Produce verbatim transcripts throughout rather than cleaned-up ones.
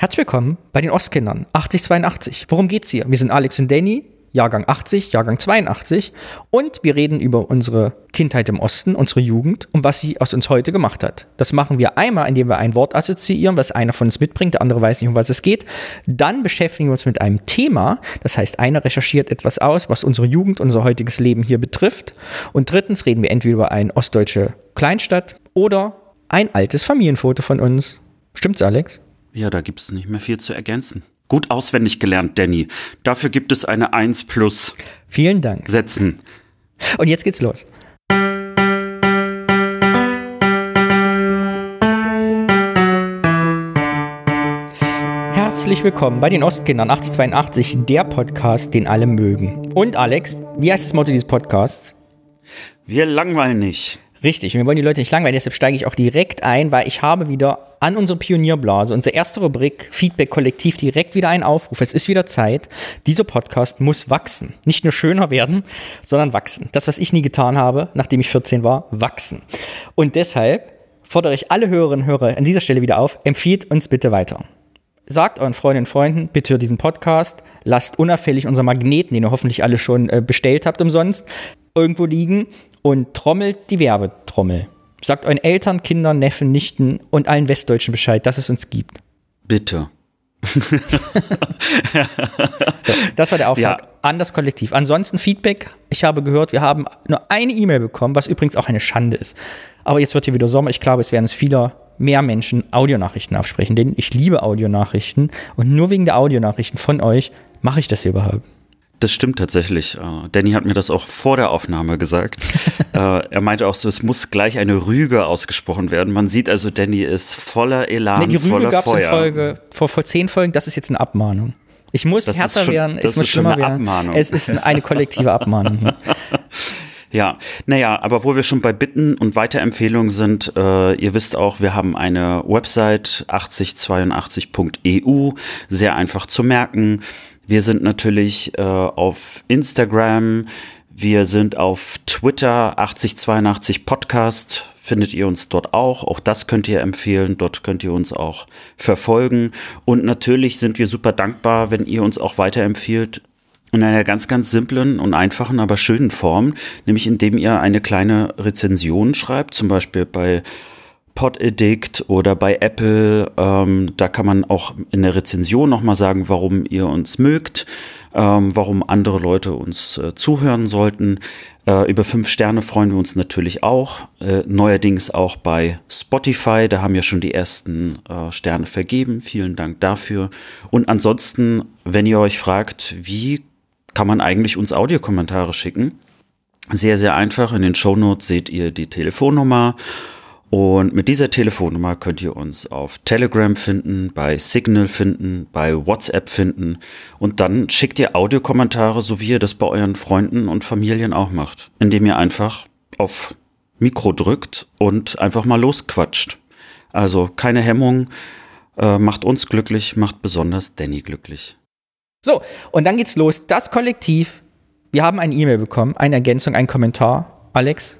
Herzlich willkommen bei den Ostkindern achtzig zweiundachtzig. Worum geht's hier? Wir sind Alex und Danny, Jahrgang achtzig, Jahrgang zweiundachtzig und wir reden über unsere Kindheit im Osten, unsere Jugend und was sie aus uns heute gemacht hat. Das machen wir einmal, indem wir ein Wort assoziieren, was einer von uns mitbringt, der andere weiß nicht, um was es geht. Dann beschäftigen wir uns mit einem Thema, das heißt, einer recherchiert etwas aus, was unsere Jugend, unser heutiges Leben hier betrifft. Und drittens reden wir entweder über eine ostdeutsche Kleinstadt oder ein altes Familienfoto von uns. Stimmt's, Alex? Ja, da gibt es nicht mehr viel zu ergänzen. Gut auswendig gelernt, Danny. Dafür gibt es eine eins plus. Vielen Dank. Setzen. Und jetzt geht's los. Herzlich willkommen bei den Ostkindern achtzig zweiundachtzig, der Podcast, den alle mögen. Und Alex, wie heißt das Motto dieses Podcasts? Wir langweilen nicht. Richtig, und wir wollen die Leute nicht langweilen, deshalb steige ich auch direkt ein, weil ich habe wieder an unsere Pionierblase, unsere erste Rubrik Feedback Kollektiv, direkt wieder einen Aufruf. Es ist wieder Zeit, dieser Podcast muss wachsen. Nicht nur schöner werden, sondern wachsen. Das, was ich nie getan habe, nachdem ich vierzehn war, wachsen. Und deshalb fordere ich alle Hörerinnen und Hörer an dieser Stelle wieder auf, empfiehlt uns bitte weiter. Sagt euren Freundinnen und Freunden, bitte hört diesen Podcast, lasst unauffällig unseren Magneten, den ihr hoffentlich alle schon äh, bestellt habt umsonst, irgendwo liegen und trommelt die Werbetrommel. Sagt euren Eltern, Kindern, Neffen, Nichten und allen Westdeutschen Bescheid, dass es uns gibt. Bitte. So, das war der Auftrag Ja. an das Kollektiv. Ansonsten Feedback. Ich habe gehört, wir haben nur eine E-Mail bekommen, was übrigens auch eine Schande ist. Aber jetzt wird hier wieder Sommer. Ich glaube, es werden es vieler mehr Menschen Audionachrichten aufsprechen, denn ich liebe Audionachrichten und nur wegen der Audionachrichten von euch mache ich das hier überhaupt. Das stimmt tatsächlich. Uh, Danny hat mir das auch vor der Aufnahme gesagt. uh, er meinte auch so, es muss gleich eine Rüge ausgesprochen werden. Man sieht also, Danny ist voller Elan, Nee, die Rüge voller gab es Feuer. in Folge, vor, vor zehn Folgen, das ist jetzt eine Abmahnung. Ich muss Das ist härter schon- werden, das es muss ist schon schlimmer eine werden. Abmahnung. Es ist eine kollektive Abmahnung hier. Ja, naja, aber wo wir schon bei Bitten und Weiterempfehlungen sind, äh, ihr wisst auch, wir haben eine Website achtzig zweiundachtzig punkt e u, sehr einfach zu merken. Wir sind natürlich äh, auf Instagram, wir sind auf Twitter, achtzig zweiundachtzig Podcast, findet ihr uns dort auch. Auch das könnt ihr empfehlen, dort könnt ihr uns auch verfolgen. Und natürlich sind wir super dankbar, wenn ihr uns auch weiterempfiehlt, in einer ganz, ganz simplen und einfachen, aber schönen Form, nämlich indem ihr eine kleine Rezension schreibt, zum Beispiel bei Podaddict oder bei Apple. Ähm, da kann man auch in der Rezension nochmal sagen, warum ihr uns mögt, ähm, warum andere Leute uns äh, zuhören sollten. Äh, über fünf Sterne freuen wir uns natürlich auch. Äh, neuerdings auch bei Spotify, da haben ja schon die ersten äh, Sterne vergeben. Vielen Dank dafür. Und ansonsten, wenn ihr euch fragt, wie kann man eigentlich uns Audiokommentare schicken? Sehr, sehr einfach. In den Shownotes seht ihr die Telefonnummer. Und mit dieser Telefonnummer könnt ihr uns auf Telegram finden, bei Signal finden, bei WhatsApp finden. Und dann schickt ihr Audiokommentare, so wie ihr das bei euren Freunden und Familien auch macht. Indem ihr einfach auf Mikro drückt und einfach mal losquatscht. Also keine Hemmung, äh, macht uns glücklich, macht besonders Danny glücklich. So, und dann geht's los. Das Kollektiv, wir haben eine E-Mail bekommen, eine Ergänzung, einen Kommentar. Alex?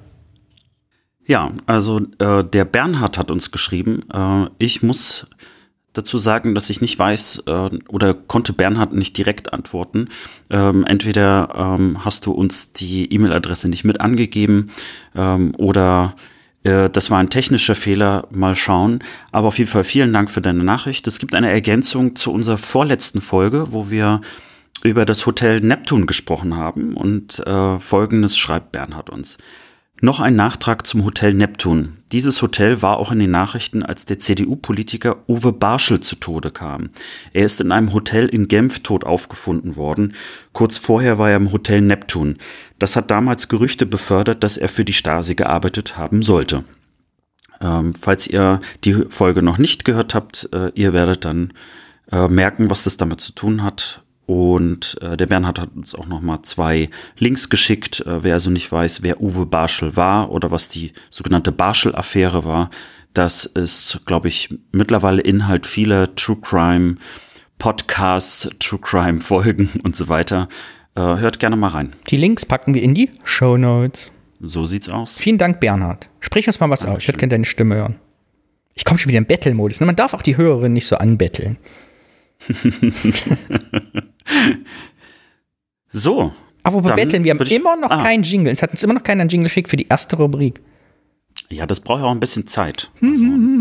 Ja, also äh, der Bernhard hat uns geschrieben. Äh, ich muss dazu sagen, dass ich nicht weiß äh, oder konnte Bernhard nicht direkt antworten. Ähm, entweder ähm, hast du uns die E-Mail-Adresse nicht mit angegeben ähm, oder äh, das war ein technischer Fehler. Mal schauen. Aber auf jeden Fall vielen Dank für deine Nachricht. Es gibt eine Ergänzung zu unserer vorletzten Folge, wo wir über das Hotel Neptun gesprochen haben. Und äh, Folgendes schreibt Bernhard uns. Noch ein Nachtrag zum Hotel Neptun. Dieses Hotel war auch in den Nachrichten, als der C D U-Politiker Uwe Barschel zu Tode kam. Er ist in einem Hotel in Genf tot aufgefunden worden. Kurz vorher war er im Hotel Neptun. Das hat damals Gerüchte befördert, dass er für die Stasi gearbeitet haben sollte. Ähm, falls ihr die Folge noch nicht gehört habt, äh, ihr werdet dann äh, merken, was das damit zu tun hat. Und äh, der Bernhard hat uns auch nochmal zwei Links geschickt. Äh, wer also nicht weiß, wer Uwe Barschel war oder was die sogenannte Barschel-Affäre war, das ist, glaube ich, mittlerweile Inhalt vieler True Crime Podcasts, True Crime Folgen und so weiter. Äh, hört gerne mal rein. Die Links packen wir in die Shownotes. So sieht's aus. Vielen Dank, Bernhard. Sprich uns mal was aus. Ich würde gerne deine Stimme hören. Ich komme schon wieder in Battle-Modus. Man darf auch die Hörerin nicht so anbetteln. So. Aber wir betteln, wir haben ich, immer noch ah. keinen Jingle. Es hat uns immer noch keinen Jingle geschickt für die erste Rubrik. Ja, das braucht ja auch ein bisschen Zeit. Also.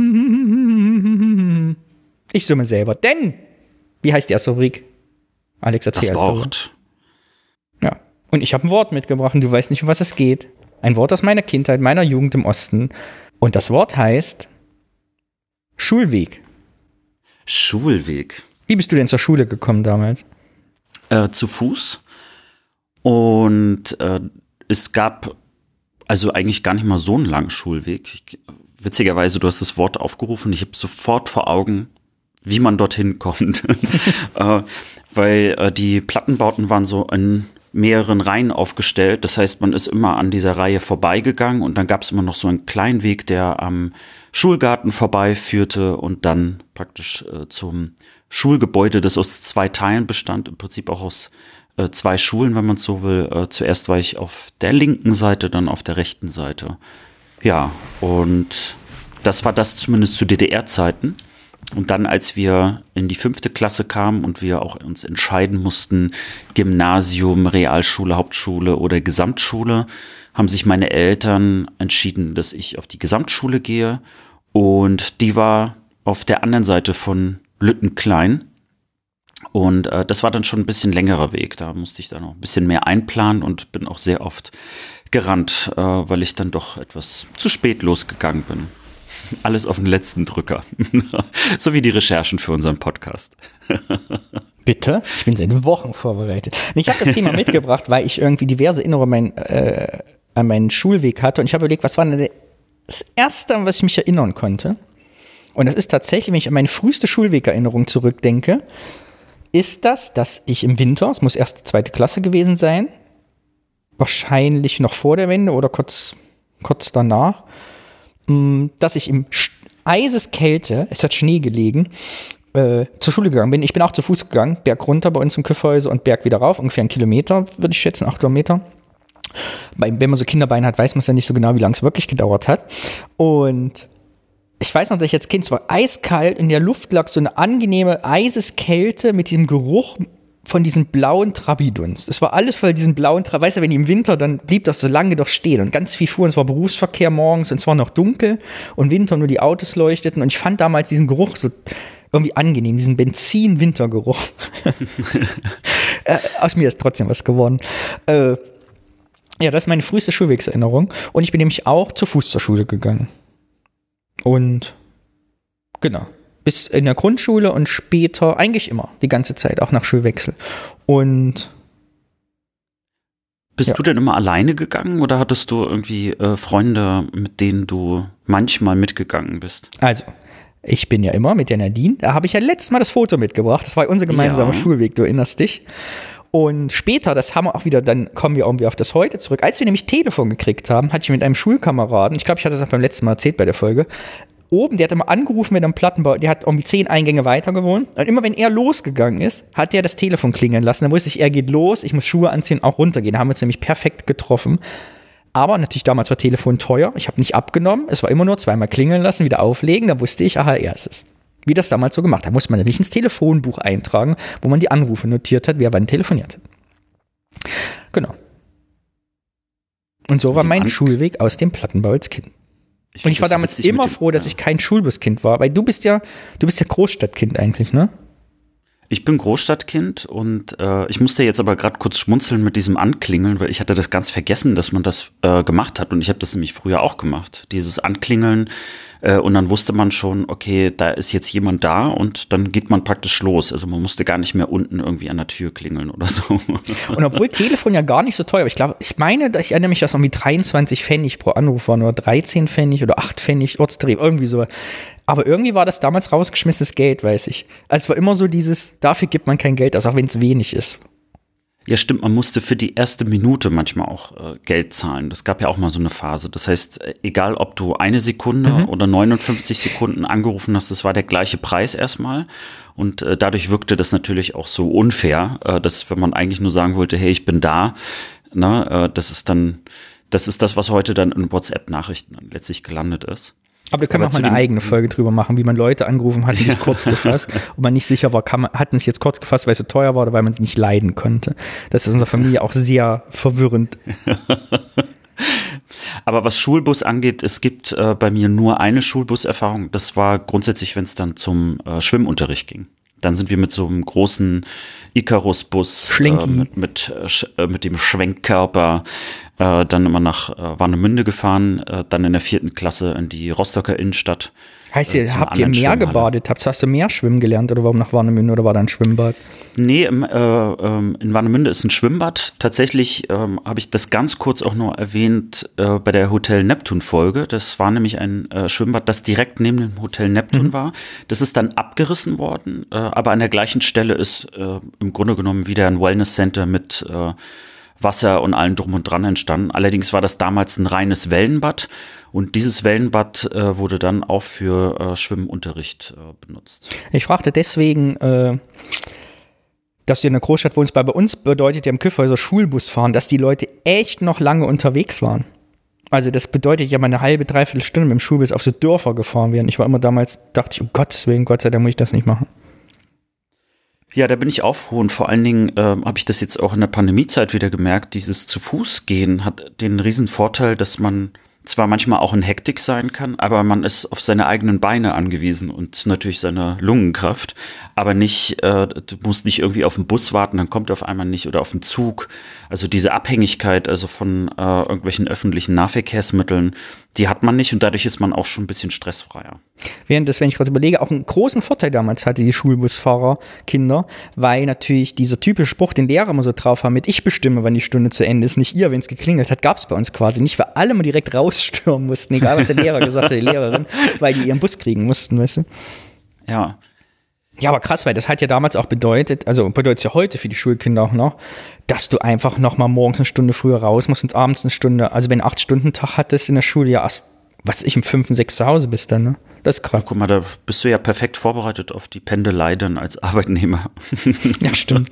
Ich summe selber. Denn, wie heißt die erste Rubrik? Alex, erzähl das Wort. Ja, und ich habe ein Wort mitgebracht und du weißt nicht, um was es geht. Ein Wort aus meiner Kindheit, meiner Jugend im Osten. Und das Wort heißt Schulweg. Schulweg. Wie bist du denn zur Schule gekommen damals? Äh, zu Fuß. Und äh, es gab also eigentlich gar nicht mal so einen langen Schulweg. Ich, witzigerweise, du hast das Wort aufgerufen. Ich habe sofort vor Augen, wie man dorthin kommt. äh, weil äh, die Plattenbauten waren so in mehreren Reihen aufgestellt. Das heißt, man ist immer an dieser Reihe vorbeigegangen und dann gab es immer noch so einen kleinen Weg, der am Schulgarten vorbeiführte und dann praktisch äh, zum Schulgebäude, das aus zwei Teilen bestand, im Prinzip auch aus äh, zwei Schulen, wenn man es so will. Äh, zuerst war ich auf der linken Seite, dann auf der rechten Seite. Ja, und das war das zumindest zu D D R-Zeiten. Und dann, als wir in die fünfte Klasse kamen und wir auch uns entscheiden mussten, Gymnasium, Realschule, Hauptschule oder Gesamtschule, haben sich meine Eltern entschieden, dass ich auf die Gesamtschule gehe. Und die war auf der anderen Seite von Lüttenklein. Und äh, das war dann schon ein bisschen längerer Weg. Da musste ich dann noch ein bisschen mehr einplanen und bin auch sehr oft gerannt, äh, weil ich dann doch etwas zu spät losgegangen bin. Alles auf den letzten Drücker. So wie die Recherchen für unseren Podcast. Bitte? Ich bin seit Wochen vorbereitet. Ich habe das Thema mitgebracht, weil ich irgendwie diverse Erinnerungen mein, äh, an meinen Schulweg hatte. Und ich habe überlegt, was war denn das Erste, an was ich mich erinnern konnte? Und das ist tatsächlich, wenn ich an meine früheste Schulwegerinnerung zurückdenke, ist das, dass ich im Winter, es muss erste, zweite Klasse gewesen sein, wahrscheinlich noch vor der Wende oder kurz, kurz danach, dass ich im Eiseskälte, es hat Schnee gelegen, äh, zur Schule gegangen bin. Ich bin auch zu Fuß gegangen, Berg runter bei uns im Küffhäuser und Berg wieder rauf, ungefähr einen Kilometer, würde ich schätzen, acht Kilometer. Wenn man so Kinderbeine hat, weiß man es ja nicht so genau, wie lange es wirklich gedauert hat. Und ich weiß noch, dass ich als Kind, es war eiskalt, in der Luft lag so eine angenehme Eiseskälte mit diesem Geruch von diesem blauen Trabidunst. Es war alles voll diesen blauen Trabidunst. Weißt du, wenn die im Winter, dann blieb das so lange doch stehen und ganz viel fuhren. Es war Berufsverkehr morgens und es war noch dunkel und Winter nur die Autos leuchteten und ich fand damals diesen Geruch so irgendwie angenehm, diesen Benzin-Wintergeruch. äh, aus mir ist trotzdem was geworden. Äh, ja, das ist meine früheste Schulwegserinnerung und ich bin nämlich auch zu Fuß zur Schule gegangen. Und genau. Bis in der Grundschule und später, eigentlich immer, die ganze Zeit, auch nach Schulwechsel. Und Bist ja. du denn immer alleine gegangen oder hattest du irgendwie äh, Freunde, mit denen du manchmal mitgegangen bist? Also, ich bin ja immer mit der Nadine, da habe ich ja letztes Mal das Foto mitgebracht, das war unser gemeinsamer ja. Schulweg, du erinnerst dich. Und später, das haben wir auch wieder, dann kommen wir irgendwie auf das Heute zurück. Als wir nämlich Telefon gekriegt haben, hatte ich mit einem Schulkameraden, ich glaube, ich hatte das auch beim letzten Mal erzählt bei der Folge, oben, der hat immer angerufen mit einem Plattenbau, der hat irgendwie zehn Eingänge weiter gewohnt. Und immer wenn er losgegangen ist, hat der das Telefon klingeln lassen. Dann wusste ich, er geht los, ich muss Schuhe anziehen, auch runtergehen. Da haben wir uns nämlich perfekt getroffen. Aber natürlich damals war Telefon teuer. Ich habe nicht abgenommen. Es war immer nur zweimal klingeln lassen, wieder auflegen. Da wusste ich, aha, er ist es. Wie das damals so gemacht hat. Da musste man natürlich ins Telefonbuch eintragen, wo man die Anrufe notiert hat, wer wann telefoniert hat. Genau. Und so war mein Schulweg aus dem Plattenbau als Kind. Ich und ich war damals immer froh, dass ich kein Schulbuskind war, weil du bist ja, du bist ja Großstadtkind eigentlich, ne? Ich bin Großstadtkind und äh, ich musste jetzt aber gerade kurz schmunzeln mit diesem Anklingeln, weil ich hatte das ganz vergessen, dass man das äh, gemacht hat und ich habe das nämlich früher auch gemacht, dieses Anklingeln äh, und dann wusste man schon, okay, da ist jetzt jemand da und dann geht man praktisch los, also man musste gar nicht mehr unten irgendwie an der Tür klingeln oder so. Und obwohl Telefon ja gar nicht so teuer war, ich glaube, ich meine, ich erinnere mich, dass irgendwie dreiundzwanzig Pfennig pro Anruf waren oder dreizehn Pfennig oder acht Pfennig, Ortstarif, irgendwie so. Aber irgendwie war das damals rausgeschmissenes Geld, weiß ich. Also es war immer so dieses, dafür gibt man kein Geld aus, auch wenn es wenig ist. Ja, stimmt, man musste für die erste Minute manchmal auch äh, Geld zahlen. Das gab ja auch mal so eine Phase. Das heißt, egal ob du eine Sekunde mhm. oder neunundfünfzig Sekunden angerufen hast, das war der gleiche Preis erstmal. Und äh, dadurch wirkte das natürlich auch so unfair, äh, dass wenn man eigentlich nur sagen wollte, hey, ich bin da, ne, äh, das ist dann, das ist das, was heute dann in WhatsApp-Nachrichten dann letztlich gelandet ist. Aber da können wir auch mal eine eigene Folge drüber machen, wie man Leute angerufen hat, die sich kurz gefasst und man nicht sicher war, kann man, hatten es jetzt kurz gefasst, weil es so teuer war oder weil man es nicht leiden konnte. Das ist in unserer Familie auch sehr verwirrend. Aber was Schulbus angeht, es gibt äh, bei mir nur eine Schulbuserfahrung. Das war grundsätzlich, wenn es dann zum äh, Schwimmunterricht ging. Dann sind wir mit so einem großen Icarus-Bus äh, mit, mit, äh, mit dem Schwenkkörper äh, dann immer nach äh, Warnemünde gefahren, äh, dann in der vierten Klasse in die Rostocker Innenstadt. Heißt ihr, äh, habt ihr mehr gebadet? Habt, hast du mehr schwimmen gelernt oder warum nach Warnemünde oder war da ein Schwimmbad? Nee, im, äh, ähm, in Warnemünde ist ein Schwimmbad. Tatsächlich ähm, habe ich das ganz kurz auch nur erwähnt äh, bei der Hotel Neptun-Folge. Das war nämlich ein äh, Schwimmbad, das direkt neben dem Hotel Neptun mhm. war. Das ist dann abgerissen worden, äh, aber an der gleichen Stelle ist äh, im Grunde genommen wieder ein Wellness-Center mit äh, Wasser und allem drum und dran entstanden. Allerdings war das damals ein reines Wellenbad und dieses Wellenbad äh, wurde dann auch für äh, Schwimmunterricht äh, benutzt. Ich fragte deswegen, äh, dass du in einer Großstadt wohnst, weil bei uns bedeutet ja im Kyffhäuser Schulbus fahren, dass die Leute echt noch lange unterwegs waren. Also das bedeutet ja mal eine halbe, dreiviertel Stunde mit dem Schulbus auf so Dörfer gefahren werden. Ich war immer damals, dachte ich, um Gottes Willen, Gott sei Dank muss ich das nicht machen. Ja, da bin ich auch froh und vor allen Dingen äh, habe ich das jetzt auch in der Pandemiezeit wieder gemerkt, dieses zu Fuß gehen hat den riesen Vorteil, dass man zwar manchmal auch in Hektik sein kann, aber man ist auf seine eigenen Beine angewiesen und natürlich seine Lungenkraft, aber nicht, äh, du musst nicht irgendwie auf den Bus warten, dann kommt er auf einmal nicht oder auf den Zug. Also diese Abhängigkeit also von äh, irgendwelchen öffentlichen Nahverkehrsmitteln, die hat man nicht und dadurch ist man auch schon ein bisschen stressfreier. Während das, wenn ich gerade überlege, auch einen großen Vorteil damals hatte die Schulbusfahrer, Kinder, weil natürlich dieser typische Spruch, den Lehrer immer so drauf haben, mit ich bestimme, wann die Stunde zu Ende ist, nicht ihr, wenn es geklingelt hat, gab es bei uns quasi nicht, weil alle mal direkt rausstürmen mussten, egal was der Lehrer gesagt hat, die Lehrerin, weil die ihren Bus kriegen mussten, weißt du? Ja. Ja, aber krass, weil das hat ja damals auch bedeutet, also bedeutet es ja heute für die Schulkinder auch noch, dass du einfach noch mal morgens eine Stunde früher raus musst und abends eine Stunde, also wenn du acht Stunden Tag hattest in der Schule, ja erst, was ich, um fünf und sechs zu Hause bist dann, ne? Das ist krass. Ja, guck mal, da bist du ja perfekt vorbereitet auf die Pendelei dann als Arbeitnehmer. Ja, stimmt.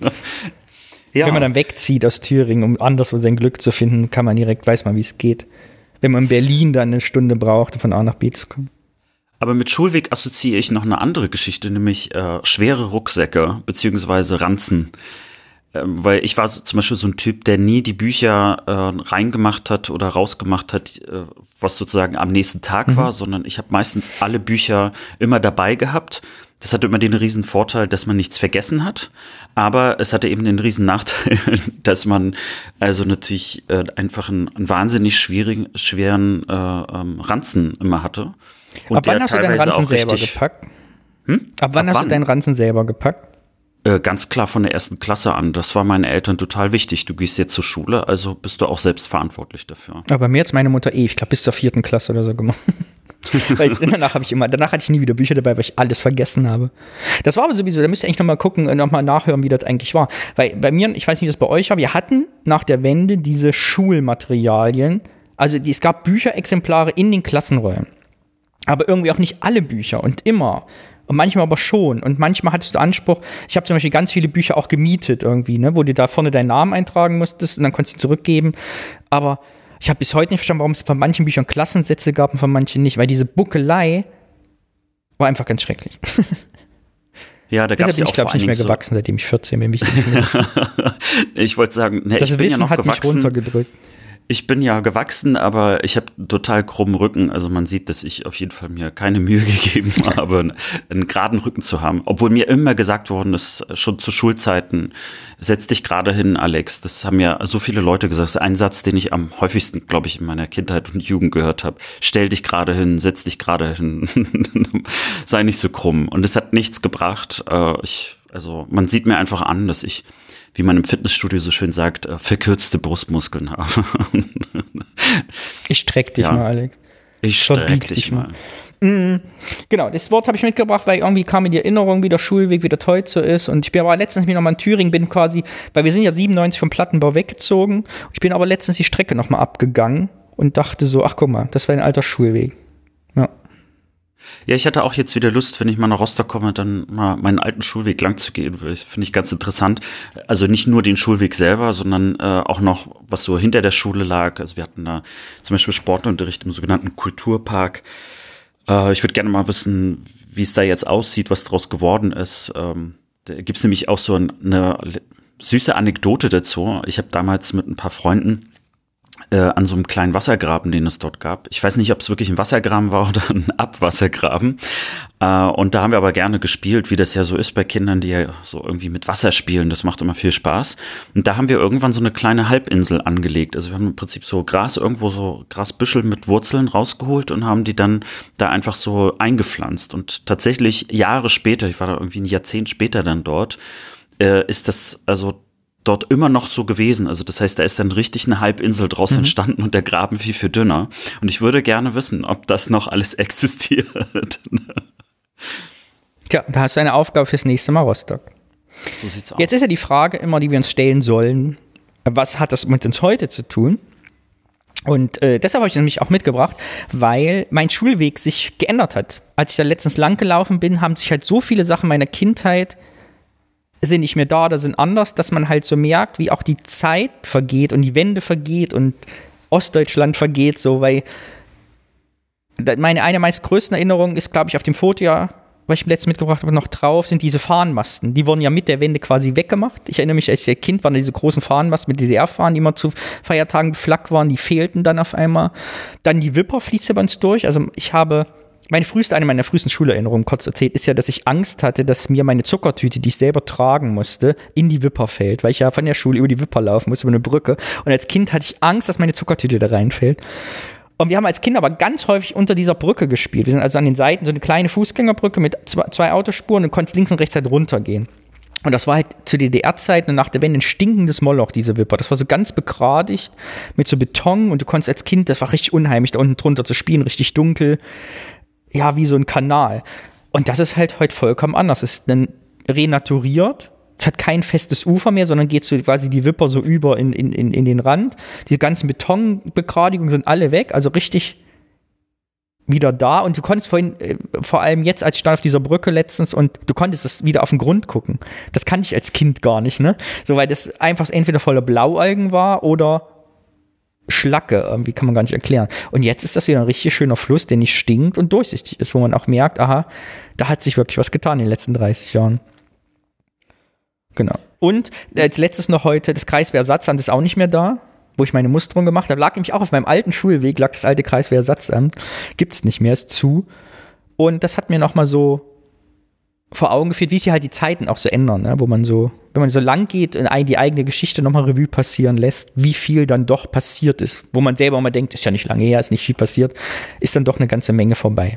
Ja. Wenn man dann wegzieht aus Thüringen, um anderswo sein Glück zu finden, kann man direkt, weiß man, wie es geht. Wenn man in Berlin dann eine Stunde braucht, von A nach B zu kommen. Aber mit Schulweg assoziiere ich noch eine andere Geschichte, nämlich äh, schwere Rucksäcke beziehungsweise Ranzen. Ähm, weil ich war so, zum Beispiel so ein Typ, der nie die Bücher äh, reingemacht hat oder rausgemacht hat, äh, was sozusagen am nächsten Tag mhm. war, sondern ich habe meistens alle Bücher immer dabei gehabt. Das hatte immer den riesen Vorteil, dass man nichts vergessen hat, aber es hatte eben den riesen Nachteil, dass man also natürlich äh, einfach einen, einen wahnsinnig schwierigen, schweren äh, ähm, Ranzen immer hatte. Und Ab wann hast du deinen Ranzen selber gepackt? Hm? Ab wann Ab hast wann? du deinen Ranzen selber gepackt? Äh, ganz klar von der ersten Klasse an. Das war meinen Eltern total wichtig. Du gehst jetzt zur Schule, also bist du auch selbst verantwortlich dafür. Aber bei mir hat meine Mutter eh, ich glaube, bis zur vierten Klasse oder so gemacht. Weil ich, danach habe ich immer, danach hatte ich nie wieder Bücher dabei, weil ich alles vergessen habe. Das war aber sowieso, da müsst ihr eigentlich nochmal gucken, nochmal nachhören, wie das eigentlich war. Weil bei mir, ich weiß nicht, wie das bei euch war, wir hatten nach der Wende diese Schulmaterialien, also die, es gab Bücherexemplare in den Klassenräumen. Aber irgendwie auch nicht alle Bücher und immer. Und manchmal aber schon. Und manchmal hattest du Anspruch, ich habe zum Beispiel ganz viele Bücher auch gemietet irgendwie, ne, wo du da vorne deinen Namen eintragen musstest und dann konntest du zurückgeben. Aber ich habe bis heute nicht verstanden, warum es von manchen Büchern Klassensätze gab und von manchen nicht, weil diese Buckelei war einfach ganz schrecklich. Ja, da gab es ja auch ich, glaube ich, nicht mehr gewachsen, so seitdem ich vierzehn bin. Ich wollte sagen, ne, das ich bin Wissen ja noch hat gewachsen. mich runtergedrückt. Ich bin ja gewachsen, aber ich habe total krummen Rücken. Also man sieht, dass ich auf jeden Fall mir keine Mühe gegeben habe, einen, einen geraden Rücken zu haben. Obwohl mir immer gesagt worden ist, schon zu Schulzeiten, setz dich gerade hin, Alex. Das haben ja so viele Leute gesagt. Das ist ein Satz, den ich am häufigsten, glaube ich, in meiner Kindheit und Jugend gehört habe. Stell dich gerade hin, setz dich gerade hin. Sei nicht so krumm. Und es hat nichts gebracht. Ich, also man sieht mir einfach an, dass ich, wie man im Fitnessstudio so schön sagt, äh, verkürzte Brustmuskeln habe. Ich streck dich ja. mal, Alex. Ich streck dich mal. mal. Mm, genau, das Wort habe ich mitgebracht, weil irgendwie kam mir die Erinnerung, wie der Schulweg, wie das heute so ist. Und ich bin aber letztens noch mal in Thüringen, bin quasi, weil wir sind ja siebenundneunzig vom Plattenbau weggezogen. Ich bin aber letztens die Strecke noch mal abgegangen und dachte so, ach guck mal, das war ein alter Schulweg. Ja. Ja, ich hatte auch jetzt wieder Lust, wenn ich mal nach Rostock komme, dann mal meinen alten Schulweg lang zu gehen. Das finde ich ganz interessant. Also nicht nur den Schulweg selber, sondern äh, auch noch, was so hinter der Schule lag. Also wir hatten da zum Beispiel Sportunterricht im sogenannten Kulturpark. Äh, ich würde gerne mal wissen, wie es da jetzt aussieht, was daraus geworden ist. Ähm, da gibt es nämlich auch so eine süße Anekdote dazu. Ich habe damals mit ein paar Freunden äh, an so einem kleinen Wassergraben, den es dort gab. Ich weiß nicht, ob es wirklich ein Wassergraben war oder ein Abwassergraben. Äh, und da haben wir aber gerne gespielt, wie das ja so ist bei Kindern, die ja so irgendwie mit Wasser spielen. Das macht immer viel Spaß. Und da haben wir irgendwann so eine kleine Halbinsel angelegt. Also wir haben im Prinzip so Gras, irgendwo so Grasbüschel mit Wurzeln rausgeholt und haben die dann da einfach so eingepflanzt. Und tatsächlich Jahre später, ich war da irgendwie ein Jahrzehnt später dann dort, äh, ist das also dort immer noch so gewesen. Also das heißt, da ist dann richtig eine Halbinsel draus mhm. entstanden und der Graben viel, viel dünner. Und ich würde gerne wissen, ob das noch alles existiert. Tja, da hast du eine Aufgabe fürs nächste Mal, Rostock. So sieht's aus. Jetzt ist ja die Frage immer, die wir uns stellen sollen, was hat das mit uns heute zu tun? Und äh, deshalb habe ich es nämlich auch mitgebracht, weil mein Schulweg sich geändert hat. Als ich da letztens lang gelaufen bin, haben sich halt so viele Sachen meiner Kindheit sind nicht mehr da oder sind anders, dass man halt so merkt, wie auch die Zeit vergeht und die Wende vergeht und Ostdeutschland vergeht, so, weil meine eine meiner größten Erinnerungen ist, glaube ich, auf dem Foto, ja, was ich letztens mitgebracht habe, noch drauf, sind diese Fahnenmasten. Die wurden ja mit der Wende quasi weggemacht. Ich erinnere mich, als ich Kind war, diese großen Fahnenmasten mit D D R-Fahnen, die immer zu Feiertagen beflaggt waren, die fehlten dann auf einmal. Dann die Wipper fließt ja bei uns durch. Also ich habe Meine früheste, eine meiner frühesten Schulerinnerungen, kurz erzählt, ist ja, dass ich Angst hatte, dass mir meine Zuckertüte, die ich selber tragen musste, in die Wipper fällt, weil ich ja von der Schule über die Wipper laufen musste, über eine Brücke. Und als Kind hatte ich Angst, dass meine Zuckertüte da reinfällt. Und wir haben als Kinder aber ganz häufig unter dieser Brücke gespielt. Wir sind also an den Seiten so eine kleine Fußgängerbrücke mit zwei, zwei Autospuren und konntest links und rechts halt runtergehen. Und das war halt zu D D R-Zeiten und nach der Wende ein stinkendes Moloch, diese Wipper. Das war so ganz begradigt mit so Beton und du konntest als Kind, das war richtig unheimlich, da unten drunter zu spielen, richtig dunkel. Ja, wie so ein Kanal. Und das ist halt heute vollkommen anders. Es ist dann renaturiert. Es hat kein festes Ufer mehr, sondern geht so quasi die Wipper so über in, in, in, in den Rand. Die ganzen Betonbegradigungen sind alle weg, also richtig wieder da. Und du konntest vorhin, äh, vor allem jetzt, als ich stand auf dieser Brücke letztens, und du konntest das wieder auf den Grund gucken. Das kannte ich als Kind gar nicht, ne? So, weil das einfach entweder voller Blaualgen war oder Schlacke, irgendwie kann man gar nicht erklären. Und jetzt ist das wieder ein richtig schöner Fluss, der nicht stinkt und durchsichtig ist, wo man auch merkt, aha, da hat sich wirklich was getan in den letzten dreißig Jahren. Genau. Und als letztes noch heute, das Kreiswehrersatzamt ist auch nicht mehr da, wo ich meine Musterung gemacht habe. Lag nämlich auch auf meinem alten Schulweg, lag das alte Kreiswehrersatzamt. Gibt's nicht mehr, ist zu. Und das hat mir nochmal so vor Augen geführt, wie sich halt die Zeiten auch so ändern, ne? Wo man so, wenn man so lang geht und die eigene Geschichte nochmal Revue passieren lässt, wie viel dann doch passiert ist. Wo man selber immer denkt, ist ja nicht lange her, ist nicht viel passiert, ist dann doch eine ganze Menge vorbei.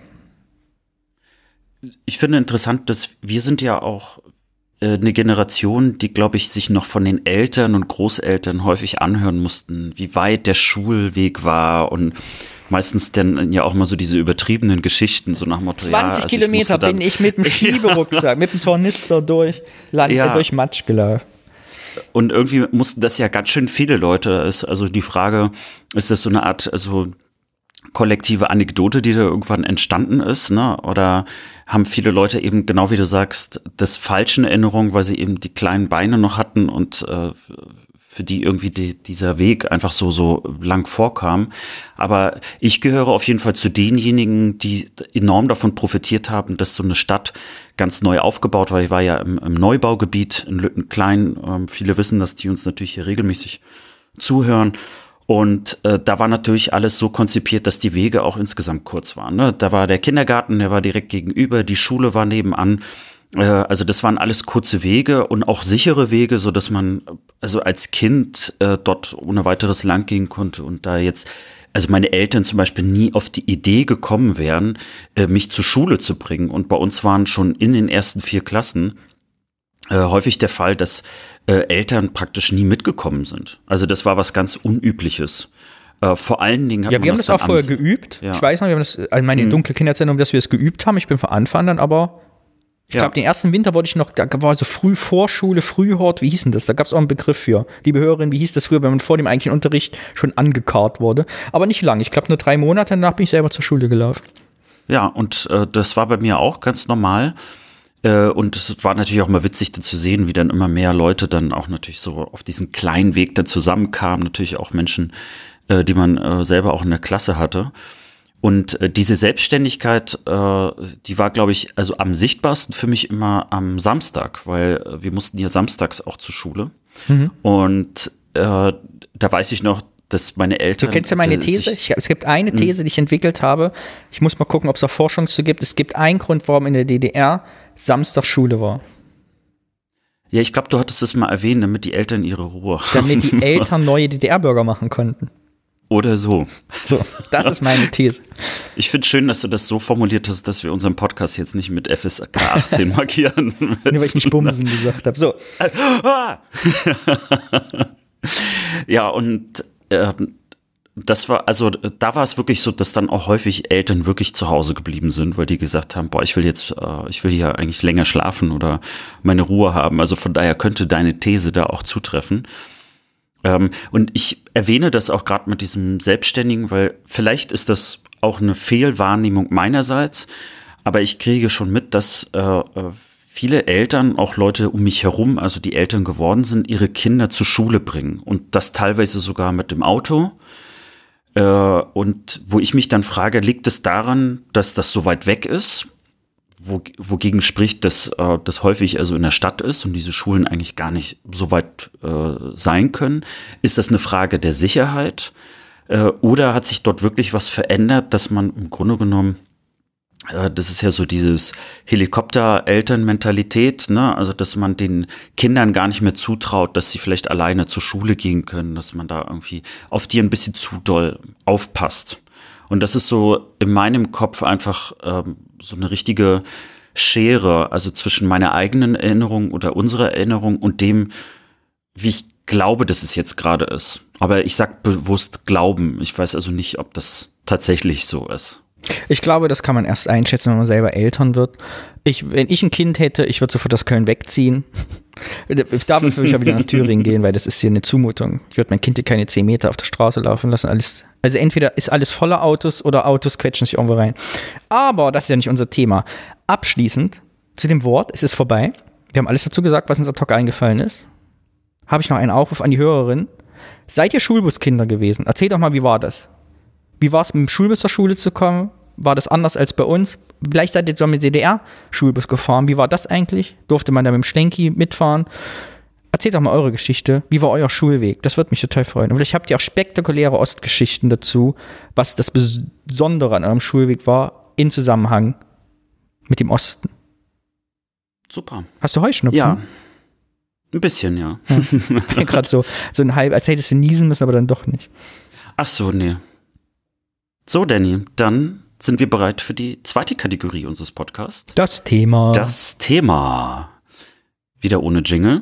Ich finde interessant, dass wir sind ja auch äh, eine Generation, die, glaube ich, sich noch von den Eltern und Großeltern häufig anhören mussten, wie weit der Schulweg war und meistens dann ja auch mal so diese übertriebenen Geschichten, so nach dem Motto, zwanzig ja, also Kilometer ich dann, bin ich mit dem Schieberucksack, ja, mit dem Tornister durch, Land, ja. durch Matsch gelaufen. Und irgendwie mussten das ja ganz schön viele Leute, ist also die Frage, ist das so eine Art, also kollektive Anekdote, die da irgendwann entstanden ist, ne? Oder haben viele Leute eben, genau wie du sagst, das falsche Erinnerung, weil sie eben die kleinen Beine noch hatten und äh, für die irgendwie die, dieser Weg einfach so, so lang vorkam. Aber ich gehöre auf jeden Fall zu denjenigen, die enorm davon profitiert haben, dass so eine Stadt ganz neu aufgebaut war. Ich war ja im, im Neubaugebiet in Lüttenklein. Ähm, viele wissen, dass die uns natürlich hier regelmäßig zuhören. Und äh, da war natürlich alles so konzipiert, dass die Wege auch insgesamt kurz waren, ne? Da war der Kindergarten, der war direkt gegenüber, die Schule war nebenan. Also das waren alles kurze Wege und auch sichere Wege, so dass man also als Kind äh, dort ohne weiteres lang gehen konnte und da jetzt, also meine Eltern zum Beispiel nie auf die Idee gekommen wären, äh, mich zur Schule zu bringen. Und bei uns waren schon in den ersten vier Klassen äh, häufig der Fall, dass äh, Eltern praktisch nie mitgekommen sind. Also das war was ganz Unübliches. Äh, vor allen Dingen hat ja, man wir haben das das auch vorher ans- geübt. Ja. Ich weiß noch, wir haben das, also meine hm. dunkle Kinderzeitung, dass wir es geübt haben. Ich bin von Anfang an, aber ich Ja. glaube, den ersten Winter wollte ich noch, da war so Frühvorschule, Frühhort, wie hieß denn das? Da gab es auch einen Begriff für. Liebe Hörerin, wie hieß das früher, wenn man vor dem eigentlichen Unterricht schon angekarrt wurde? Aber nicht lang. Ich glaube, nur drei Monate danach bin ich selber zur Schule gelaufen. Ja, und äh, das war bei mir auch ganz normal. Äh, und es war natürlich auch mal witzig, dann zu sehen, wie dann immer mehr Leute dann auch natürlich so auf diesen kleinen Weg dann zusammenkamen. Natürlich auch Menschen, äh, die man äh, selber auch in der Klasse hatte. Und äh, diese Selbstständigkeit, äh, die war, glaube ich, also am sichtbarsten für mich immer am Samstag, weil äh, wir mussten ja samstags auch zur Schule. Mhm. Und äh, da weiß ich noch, dass meine Eltern... Du kennst ja meine These? Ich, es gibt eine These, die ich entwickelt habe. Ich muss mal gucken, ob es da Forschung zu gibt. Es gibt einen Grund, warum in der D D R Samstag Schule war. Ja, ich glaube, du hattest es mal erwähnt, damit die Eltern ihre Ruhe haben. Damit die Eltern neue D D R-Bürger machen konnten. Oder so. So, das ist meine These. Ich finde es schön, dass du das so formuliert hast, dass wir unseren Podcast jetzt nicht mit F S K achtzehn markieren müssen. Nur weil ich nicht Bumsen gesagt habe. So. Ja, und äh, das war, also da war es wirklich so, dass dann auch häufig Eltern wirklich zu Hause geblieben sind, weil die gesagt haben, boah, ich will jetzt, äh, ich will hier eigentlich länger schlafen oder meine Ruhe haben. Also von daher könnte deine These da auch zutreffen. Ähm, und ich erwähne das auch gerade mit diesem Selbstständigen, weil vielleicht ist das auch eine Fehlwahrnehmung meinerseits, aber ich kriege schon mit, dass äh, viele Eltern, auch Leute um mich herum, also die Eltern geworden sind, ihre Kinder zur Schule bringen und das teilweise sogar mit dem Auto. Äh, und wo ich mich dann frage, liegt es daran, dass das so weit weg ist? Wo, wogegen spricht, dass äh, das häufig also in der Stadt ist und diese Schulen eigentlich gar nicht so weit äh, sein können? Ist das eine Frage der Sicherheit? Äh, oder hat sich dort wirklich was verändert, dass man im Grunde genommen, äh, das ist ja so dieses Helikopter-Eltern-Mentalität, ne? Also dass man den Kindern gar nicht mehr zutraut, dass sie vielleicht alleine zur Schule gehen können, dass man da irgendwie auf die ein bisschen zu doll aufpasst. Und das ist so in meinem Kopf einfach ähm, so eine richtige Schere, also zwischen meiner eigenen Erinnerung oder unserer Erinnerung und dem, wie ich glaube, dass es jetzt gerade ist. Aber ich sage bewusst glauben. Ich weiß also nicht, ob das tatsächlich so ist. Ich glaube, das kann man erst einschätzen, wenn man selber Eltern wird. Ich, wenn ich ein Kind hätte, ich würde sofort aus Köln wegziehen. Dafür würde ich ja wieder nach Thüringen gehen, weil das ist hier eine Zumutung. Ich würde mein Kind hier keine zehn Meter auf der Straße laufen lassen. Alles, also entweder ist alles voller Autos oder Autos quetschen sich irgendwo rein. Aber das ist ja nicht unser Thema. Abschließend zu dem Wort, es ist vorbei. Wir haben alles dazu gesagt, was uns ad hoc eingefallen ist. Habe ich noch einen Aufruf an die Hörerin. Seid ihr Schulbuskinder gewesen? Erzählt doch mal, wie war das? Wie war es, mit dem Schulbus zur Schule zu kommen? War das anders als bei uns? Vielleicht seid ihr so mit D D R-Schulbus gefahren. Wie war das eigentlich? Durfte man da mit dem Schlenki mitfahren? Erzählt doch mal eure Geschichte. Wie war euer Schulweg? Das würde mich total freuen. Und vielleicht habt ihr auch spektakuläre Ostgeschichten dazu, was das Besondere an eurem Schulweg war, in Zusammenhang mit dem Osten. Super. Hast du Heuschnupfen? Ja. Ein bisschen, ja. ja. Ich bin gerade so, so ein halb, als hättest du niesen müssen, aber dann doch nicht. Ach so, nee. So, Danny, dann sind wir bereit für die zweite Kategorie unseres Podcasts. Das Thema. Das Thema. Wieder ohne Jingle.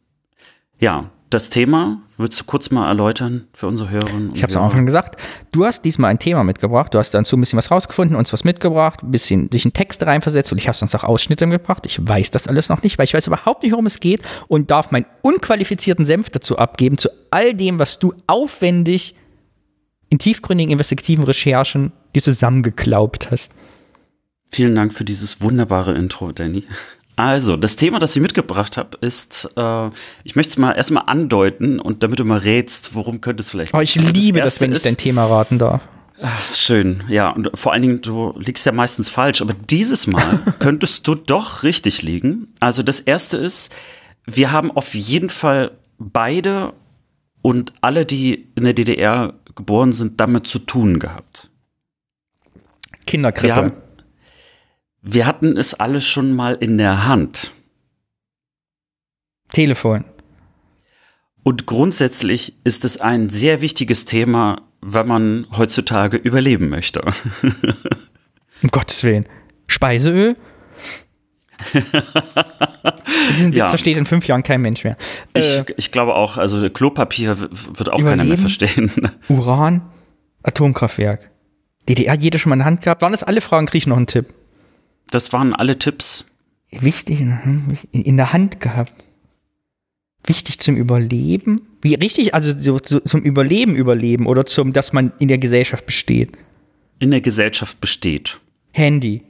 Ja, das Thema willst du kurz mal erläutern für unsere Hörerinnen? Ich habe es am Anfang gesagt. Du hast diesmal ein Thema mitgebracht. Du hast dazu ein bisschen was rausgefunden, uns was mitgebracht, ein bisschen dich in Texte reinversetzt und ich habe uns auch Ausschnitte mitgebracht. Ich weiß das alles noch nicht, weil ich weiß überhaupt nicht, worum es geht und darf meinen unqualifizierten Senf dazu abgeben, zu all dem, was du aufwendig in tiefgründigen investigativen Recherchen dir zusammengeklaubt hast. Vielen Dank für dieses wunderbare Intro, Danny. Also, das Thema, das ich mitgebracht habe, ist, äh, ich möchte es mal erstmal andeuten und damit du mal rätst, worum könnte es vielleicht Oh, ich also liebe das, das wenn ich dein Thema raten darf. Ach, schön, ja, und vor allen Dingen, du liegst ja meistens falsch, aber dieses Mal könntest du doch richtig liegen. Also das erste ist, wir haben auf jeden Fall beide und alle, die in der D D R geboren sind, damit zu tun gehabt. Kinderkrippe. Wir, haben, wir hatten es alles schon mal in der Hand. Telefon. Und grundsätzlich ist es ein sehr wichtiges Thema, wenn man heutzutage überleben möchte. Um Gottes Willen. Speiseöl? Diesen Witz ja. versteht in fünf Jahren kein Mensch mehr. Ich, äh, ich glaube auch, also Klopapier wird auch keiner mehr verstehen. Uran, Atomkraftwerk. D D R, jeder schon mal in der Hand gehabt. Waren das alle Fragen? Krieg ich noch einen Tipp? Das waren alle Tipps. Wichtig, in der Hand gehabt. Wichtig zum Überleben? Wie richtig? Also so, so, zum Überleben überleben oder zum, dass man in der Gesellschaft besteht? In der Gesellschaft besteht. Handy.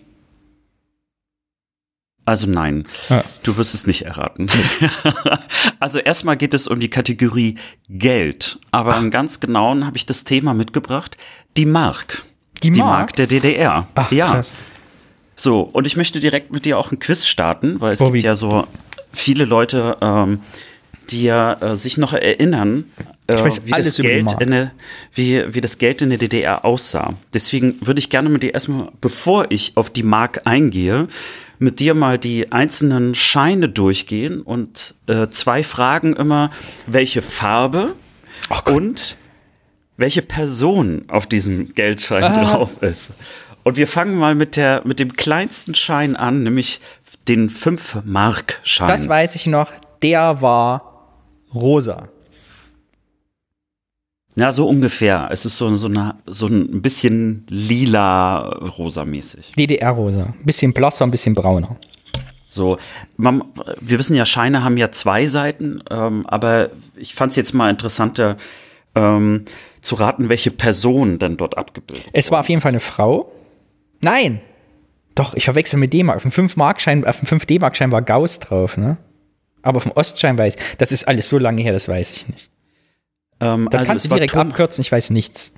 Also nein, ja. Du wirst es nicht erraten. Also erstmal geht es um die Kategorie Geld. Aber Ach. im ganz Genauen habe ich das Thema mitgebracht, die Mark. Die Die Mark? Mark der D D R. Ach, ja. krass. So, und ich möchte direkt mit dir auch ein Quiz starten, weil es Oh, gibt wie- ja so viele Leute, ähm, die ja äh, sich noch erinnern, äh, Ich weiß wie, alles das über die Geld Mark. in der, wie, wie das Geld in der D D R aussah. Deswegen würde ich gerne mit dir erstmal, bevor ich auf die Mark eingehe, mit dir mal die einzelnen Scheine durchgehen und äh, zwei Fragen immer, welche Farbe Ach Gott. und welche Person auf diesem Geldschein Ah. drauf ist. Und wir fangen mal mit, der, mit dem kleinsten Schein an, nämlich den fünf Mark Schein. Das weiß ich noch, der war rosa. Ja, so ungefähr. Es ist so, so, eine, so ein bisschen lila-rosa-mäßig. D D R-rosa. Ein bisschen blasser, ein bisschen brauner. So, man, wir wissen ja, Scheine haben ja zwei Seiten, ähm, aber ich fand es jetzt mal interessanter ähm, zu raten, welche Person dann dort abgebildet Es war auf jeden Fall eine Frau. Nein! Doch, ich verwechsel mit D-Mark. Auf dem fünf Mark-Schein, auf dem fünf D-Mark-Schein war Gauss drauf, ne? Aber auf dem Ostschein weiß ich, das ist alles so lange her, das weiß ich nicht. Ähm, Da also kannst es du war direkt Tom- abkürzen, ich weiß nichts.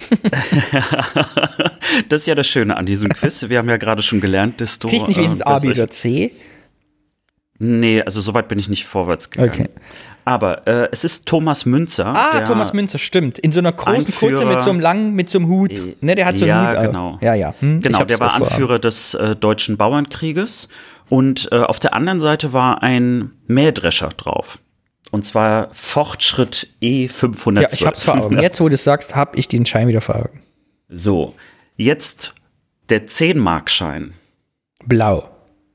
Das ist ja das Schöne an diesem Quiz. Wir haben ja gerade schon gelernt, dass du. Krieg ich nicht wenigstens äh, A, dass B euch- oder C? Nee, also soweit bin ich nicht vorwärts gegangen. Okay. Aber äh, es ist Thomas Münzer. Ah, der Thomas Münzer, stimmt. In so einer großen Anführer- Kutte mit so einem langen, mit so einem Hut. Äh, Ne, der hat so einen ja, Hut. auf. genau. Ja, ja. Hm, ich Genau, hab's der war auch vor Augen. Anführer des äh, deutschen Bauernkrieges. Und äh, auf der anderen Seite war ein Mähdrescher drauf. Und zwar Fortschritt E Ja, fünfhundertzwölf. ich hab's vor Augen. Jetzt, wo du es sagst, hab ich den Schein wieder vor Augen. So, jetzt der zehn Mark Schein. Blau.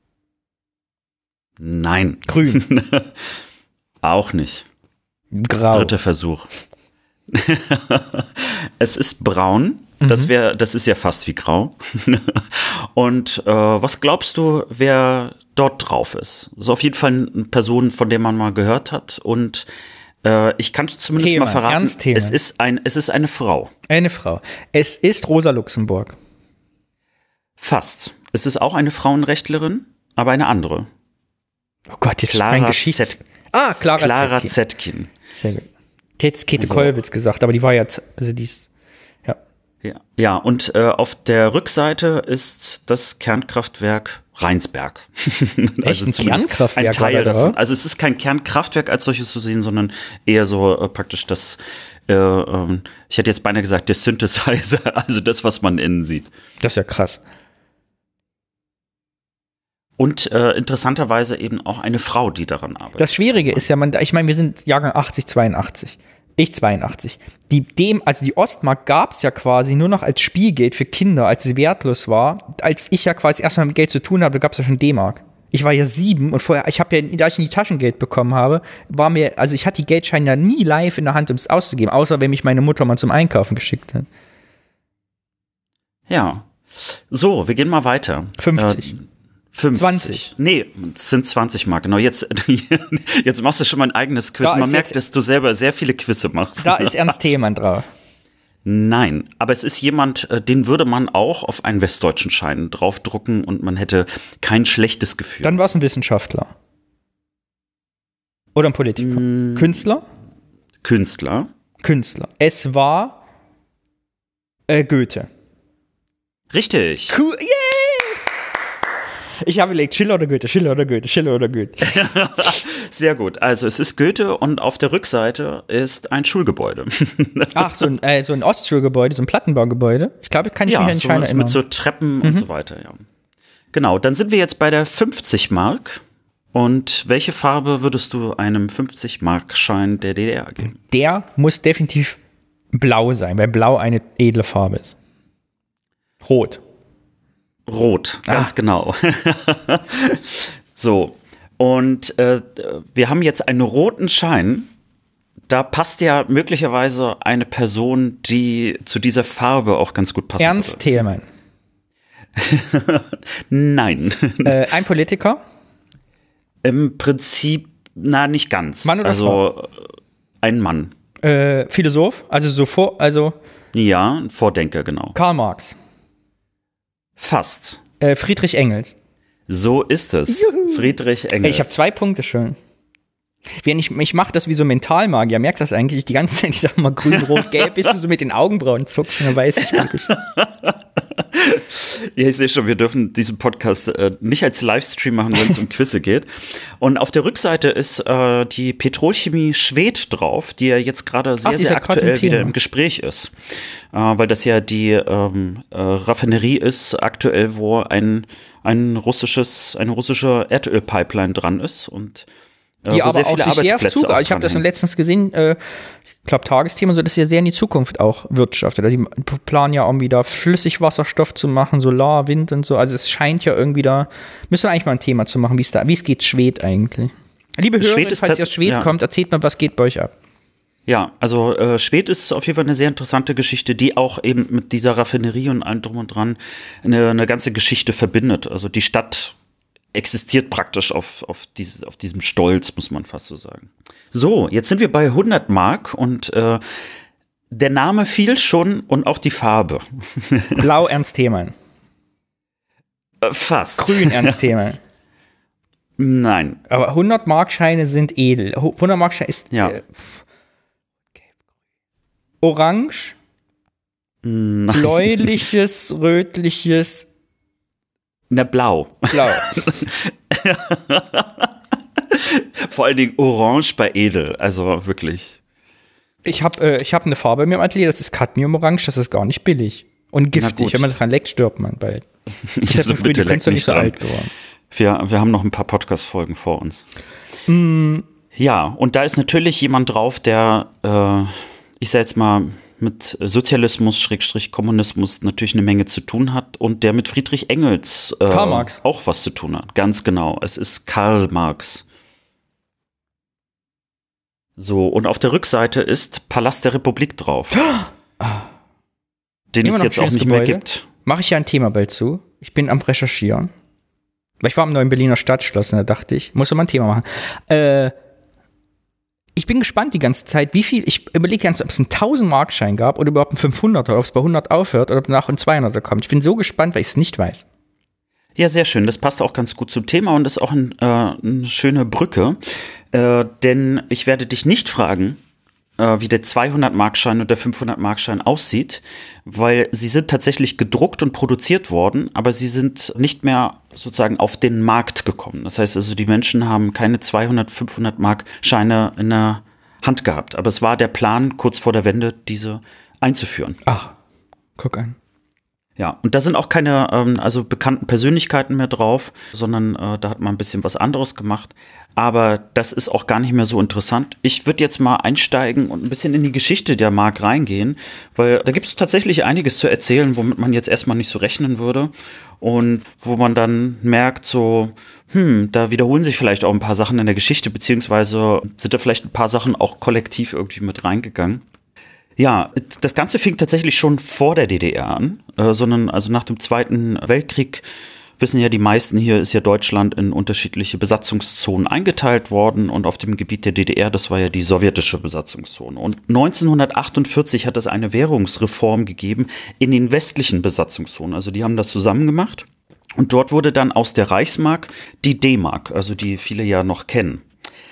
Nein, Grün. auch nicht. Grau. Dritter Versuch. Es ist braun. Das wäre, das ist ja fast wie grau. Und äh, was glaubst du, wer dort drauf ist? So auf jeden Fall eine Person, von der man mal gehört hat. Und äh, ich kann zumindest Thälmann, mal verraten, Ernst Thälmann. es ist ein, es ist eine Frau. Eine Frau. Es ist Rosa Luxemburg. Fast. Es ist auch eine Frauenrechtlerin, aber eine andere. Oh Gott, jetzt Clara mein Geschichts... Z- Ah, Clara, Clara Zetkin. Zetkin. Sehr gut. Jetzt Käthe Also- Kollwitz gesagt, aber die war jetzt, also die ist, ja. Ja, ja, und äh, auf der Rückseite ist das Kernkraftwerk Rheinsberg. Echt, ein zumindest Kernkraftwerk Ein Teil war da davon. drauf? Also es ist kein Kernkraftwerk als solches zu sehen, sondern eher so äh, praktisch das, äh, ähm, ich hätte jetzt beinahe gesagt, der Synthesizer, also das, was man innen sieht. Das ist ja krass. Und äh, interessanterweise eben auch eine Frau, die daran arbeitet. Das Schwierige ist ja, man, ich meine, wir sind Jahrgang achtzig, zweiundachtzig. Ich zweiundachtzig. Die, dem, also die Ostmark gab es ja quasi nur noch als Spielgeld für Kinder, als sie wertlos war. Als ich ja quasi erstmal mit Geld zu tun habe, gab es ja schon D-Mark. Ich war ja sieben und vorher, ich habe ja, da ich nie Taschengeld bekommen habe, war mir, also ich hatte die Geldscheine ja nie live in der Hand, um es auszugeben, außer wenn mich meine Mutter mal zum Einkaufen geschickt hat. Ja. So, wir gehen mal weiter. fünfzig. Äh, fünfzig. zwanzig. Nee, es sind zwanzig Mark. Genau, jetzt, jetzt machst du schon mein eigenes Quiz. Da Man ist merkt, jetzt- dass du selber sehr viele Quizze machst. Da ist Ernst Thälmann drauf. Nein, aber es ist jemand, äh, den würde man auch auf einen westdeutschen Schein draufdrucken und man hätte kein schlechtes Gefühl. Dann war es ein Wissenschaftler. Oder ein Politiker. Mm. Künstler? Künstler. Künstler. Es war äh, Goethe. Richtig. Cool. Yay! Ich habe überlegt, Schiller oder Goethe, Schiller oder Goethe, Schiller oder Goethe. Sehr gut. Also es ist Goethe und auf der Rückseite ist ein Schulgebäude. Ach, so ein, äh, so ein Ostschulgebäude, so ein Plattenbaugebäude. Ich glaube, kann ich mich an Ja, den so, Schein mit erinnern. so Treppen und so weiter, ja. Genau, dann sind wir jetzt bei der fünfzig Mark. Und welche Farbe würdest du einem fünfzig Mark Schein der D D R geben? Der muss definitiv blau sein, weil blau eine edle Farbe ist. Rot. Rot, ganz Ah. genau. So, und äh, wir haben jetzt einen roten Schein. Da passt ja möglicherweise eine Person, die zu dieser Farbe auch ganz gut passen Ernst Thälmann. würde. Nein, Äh, ein Politiker. im Prinzip, na, nicht ganz. Mann oder also äh, ein Mann. Äh, Philosoph. Also so vor, also Ja, ein Vordenker, genau. Karl Marx. Fast. Äh, Friedrich Engels. So ist es. Friedrich Ey, Engels. ich habe zwei Punkte schon. Wenn ich, ich mache das wie so Mentalmagier, merkt das eigentlich die ganze Zeit, ich sag mal grün, rot, gelb, bis du so mit den Augenbrauen zuckst und dann weiß ich wirklich. Ja, ich sehe schon, wir dürfen diesen Podcast äh, nicht als Livestream machen, wenn es um Quizze geht. Und auf der Rückseite ist äh, die Petrolchemie Schwedt drauf, die ja jetzt gerade sehr, Ach, sehr ja aktuell wieder im Gespräch ist. Äh, weil das ja die ähm, äh, Raffinerie ist aktuell, wo ein, ein russisches, eine russische Erdölpipeline dran ist und äh, die wo aber sehr auch viele sich sehr auf Arbeitsplätze Zug, auch ich habe das dranhängen. letztens gesehen, äh, ich glaube Tagesthema, so dass ja sehr in die Zukunft auch wirtschaftet. Die planen ja irgendwie da Flüssigwasserstoff zu machen, Solar, Wind und so. Also es scheint ja irgendwie da, müssen wir eigentlich mal ein Thema zu machen, wie es da, wie es geht Schwed eigentlich. Liebe Hörer, Schwed ist falls ihr aus tats- Schwed ja. kommt, erzählt mal, was geht bei euch ab. Ja, also äh, Schwedt ist auf jeden Fall eine sehr interessante Geschichte, die auch eben mit dieser Raffinerie und allem drum und dran eine, eine ganze Geschichte verbindet. Also die Stadt existiert praktisch auf, auf, diese, auf diesem Stolz, muss man fast so sagen. So, jetzt sind wir bei hundert Mark und äh, der Name fiel schon und auch die Farbe. Blau Ernst Thälmann. Äh, fast. Grün Ernst Thälmann. Nein. Aber hundert Markscheine sind edel. hundert Markscheine ist Ja. äh, orange, Nein. bläuliches, rötliches, Na, blau. blau. Vor allen Dingen orange bei edel, also wirklich. Ich habe äh, ich hab eine Farbe in meinem Atelier, das ist Cadmium-Orange, das ist gar nicht billig. Und giftig, gut. wenn man dran leckt, stirbt man bald. Ich Also habe früh die bitte leck Künstler nicht nicht so dran. alt geworden. Wir, wir haben noch ein paar Podcast-Folgen vor uns. Mm. Ja, und da ist natürlich jemand drauf, der, äh, ich sag jetzt mal, mit Sozialismus, Schrägstrich Kommunismus natürlich eine Menge zu tun hat und der mit Friedrich Engels äh, Karl Marx. auch was zu tun hat. Ganz genau, es ist Karl Marx. So, und auf der Rückseite ist Palast der Republik drauf. Den Immer es noch jetzt auch schönes nicht mehr Gebäude. gibt. Mache ich ja ein Thema bald zu. Ich bin am Recherchieren. Weil ich war am neuen Berliner Stadtschloss und da dachte ich, muss mal ein Thema machen. Äh, ich bin gespannt die ganze Zeit, wie viel, ich überlege ganz, ob es einen tausend-Mark-Schein gab oder überhaupt einen fünfhunderter, ob es bei hundert aufhört oder ob danach ein zweihunderter kommt. Ich bin so gespannt, weil ich es nicht weiß. Ja, sehr schön. Das passt auch ganz gut zum Thema und ist auch ein, äh, eine schöne Brücke. Äh, denn ich werde dich nicht fragen, äh, wie der zweihundert-Markschein und der fünfhundert-Markschein aussieht, weil sie sind tatsächlich gedruckt und produziert worden, aber sie sind nicht mehr sozusagen auf den Markt gekommen. Das heißt also, die Menschen haben keine zweihundert, fünfhundert-Mark-Scheine in der Hand gehabt. Aber es war der Plan, kurz vor der Wende diese einzuführen. Ach, guck an. Ja, und da sind auch keine ähm, also bekannten Persönlichkeiten mehr drauf, sondern äh, da hat man ein bisschen was anderes gemacht. Aber das ist auch gar nicht mehr so interessant. Ich würde jetzt mal einsteigen und ein bisschen in die Geschichte der Mark reingehen, weil da gibt es tatsächlich einiges zu erzählen, womit man jetzt erstmal nicht so rechnen würde. Und wo man dann merkt, so, hm, da wiederholen sich vielleicht auch ein paar Sachen in der Geschichte, beziehungsweise sind da vielleicht ein paar Sachen auch kollektiv irgendwie mit reingegangen. Ja, das Ganze fing tatsächlich schon vor der D D R an, äh, sondern also nach dem Zweiten Weltkrieg, wissen ja die meisten hier, ist ja Deutschland in unterschiedliche Besatzungszonen eingeteilt worden und auf dem Gebiet der D D R, das war ja die sowjetische Besatzungszone. Und neunzehnhundertachtundvierzig hat es eine Währungsreform gegeben in den westlichen Besatzungszonen, also die haben das zusammen gemacht und dort wurde dann aus der Reichsmark die D-Mark, also die viele ja noch kennen.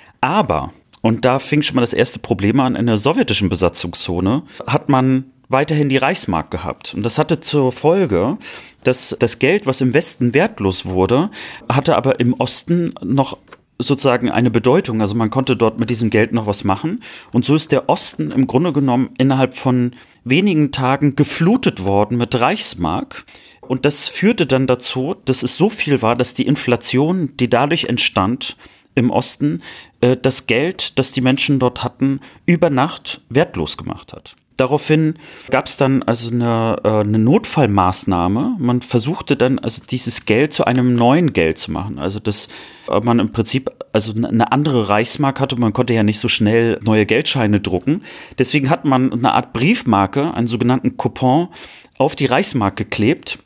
Aber und da fing schon mal das erste Problem an. In der sowjetischen Besatzungszone hat man weiterhin die Reichsmark gehabt. Und das hatte zur Folge, dass das Geld, was im Westen wertlos wurde, hatte aber im Osten noch sozusagen eine Bedeutung. Also man konnte dort mit diesem Geld noch was machen. Und so ist der Osten im Grunde genommen innerhalb von wenigen Tagen geflutet worden mit Reichsmark. Und das führte dann dazu, dass es so viel war, dass die Inflation, die dadurch entstand, im Osten äh, das Geld, das die Menschen dort hatten, über Nacht wertlos gemacht hat. Daraufhin gab es dann also eine, äh, eine Notfallmaßnahme. Man versuchte dann also dieses Geld zu einem neuen Geld zu machen. Also dass äh, man im Prinzip also eine andere Reichsmark hatte. Man konnte ja nicht so schnell neue Geldscheine drucken. Deswegen hat man eine Art Briefmarke, einen sogenannten Coupon, auf die Reichsmark geklebt.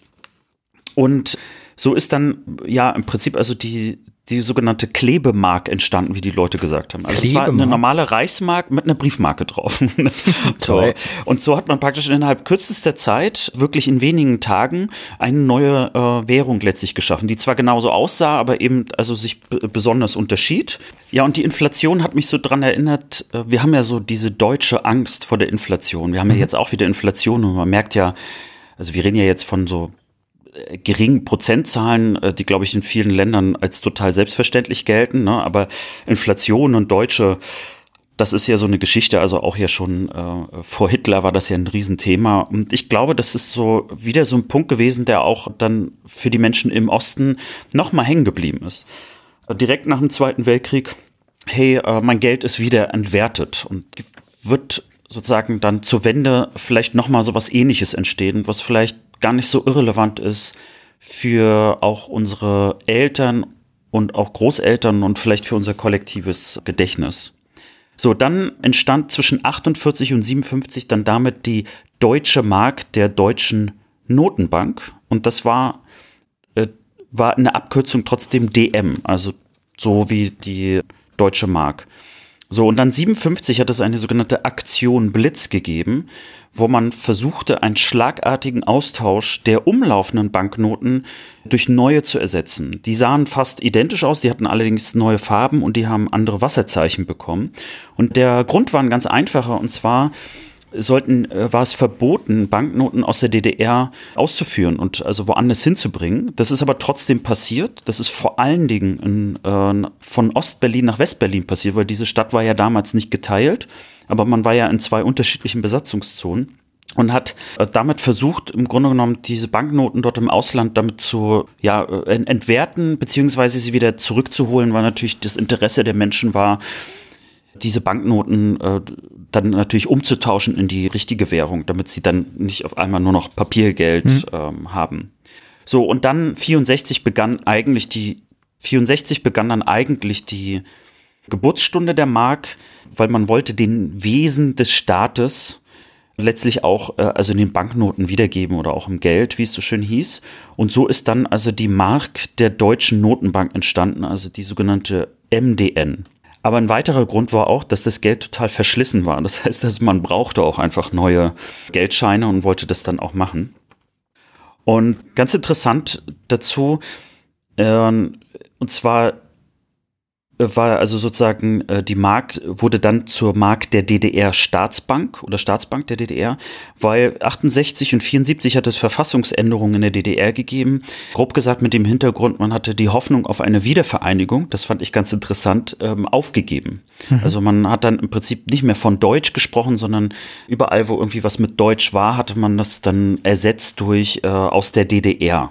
Und so ist dann ja im Prinzip also die die sogenannte Klebemark entstanden, wie die Leute gesagt haben. Also es war eine normale Reichsmark mit einer Briefmarke drauf. So. Und so hat man praktisch innerhalb kürzester Zeit, wirklich in wenigen Tagen, eine neue äh, Währung letztlich geschaffen, die zwar genauso aussah, aber eben also sich b- besonders unterschied. Ja, und die Inflation hat mich so dran erinnert, äh, wir haben ja so diese deutsche Angst vor der Inflation. Wir haben ja jetzt auch wieder Inflation und man merkt ja, also wir reden ja jetzt von so geringen Prozentzahlen, die, glaube ich, in vielen Ländern als total selbstverständlich gelten, ne? Aber Inflation und Deutsche, das ist ja so eine Geschichte, also auch ja schon äh, vor Hitler war das ja ein Riesenthema. Und ich glaube, das ist so wieder so ein Punkt gewesen, der auch dann für die Menschen im Osten noch mal hängen geblieben ist. Direkt nach dem Zweiten Weltkrieg, hey, äh, mein Geld ist wieder entwertet und wird sozusagen dann zur Wende vielleicht noch mal so was Ähnliches entstehen, was vielleicht gar nicht so irrelevant ist für auch unsere Eltern und auch Großeltern und vielleicht für unser kollektives Gedächtnis. So, dann entstand zwischen achtundvierzig und siebenundfünfzig dann damit die Deutsche Mark der Deutschen Notenbank. Und das war, äh, war eine Abkürzung trotzdem D M, also so wie die Deutsche Mark. So, und dann siebenundfünfzig hat es eine sogenannte Aktion Blitz gegeben, wo man versuchte, einen schlagartigen Austausch der umlaufenden Banknoten durch neue zu ersetzen. Die sahen fast identisch aus, die hatten allerdings neue Farben und die haben andere Wasserzeichen bekommen. Und der Grund war ein ganz einfacher, und zwar sollten, war es verboten, Banknoten aus der D D R auszuführen und also woanders hinzubringen. Das ist aber trotzdem passiert. Das ist vor allen Dingen in, äh, von Ostberlin nach Westberlin passiert, weil diese Stadt war ja damals nicht geteilt, aber man war ja in zwei unterschiedlichen Besatzungszonen und hat äh, damit versucht, im Grunde genommen diese Banknoten dort im Ausland damit zu ja, äh, entwerten, beziehungsweise sie wieder zurückzuholen, weil natürlich das Interesse der Menschen war, diese Banknoten äh, dann natürlich umzutauschen in die richtige Währung, damit sie dann nicht auf einmal nur noch Papiergeld mhm. ähm, haben. So, und dann vierundsechzig begann eigentlich die, vierundsechzig begann dann eigentlich die Geburtsstunde der Mark, weil man wollte den Wesen des Staates letztlich auch äh, also in den Banknoten wiedergeben oder auch im Geld, wie es so schön hieß. Und so ist dann also die Mark der Deutschen Notenbank entstanden, also die sogenannte M D N. Aber ein weiterer Grund war auch, dass das Geld total verschlissen war. Das heißt, dass man brauchte auch einfach neue Geldscheine und wollte das dann auch machen. Und ganz interessant dazu, äh, und zwar war also sozusagen äh, die Mark wurde dann zur Mark der D D R Staatsbank oder Staatsbank der D D R, weil achtundsechzig und vierundsiebzig hat es Verfassungsänderungen in der D D R gegeben. Grob gesagt mit dem Hintergrund, man hatte die Hoffnung auf eine Wiedervereinigung, das fand ich ganz interessant, ähm, aufgegeben. Mhm. Also man hat dann im Prinzip nicht mehr von Deutsch gesprochen, sondern überall, wo irgendwie was mit Deutsch war, hatte man das dann ersetzt durch äh, aus der D D R.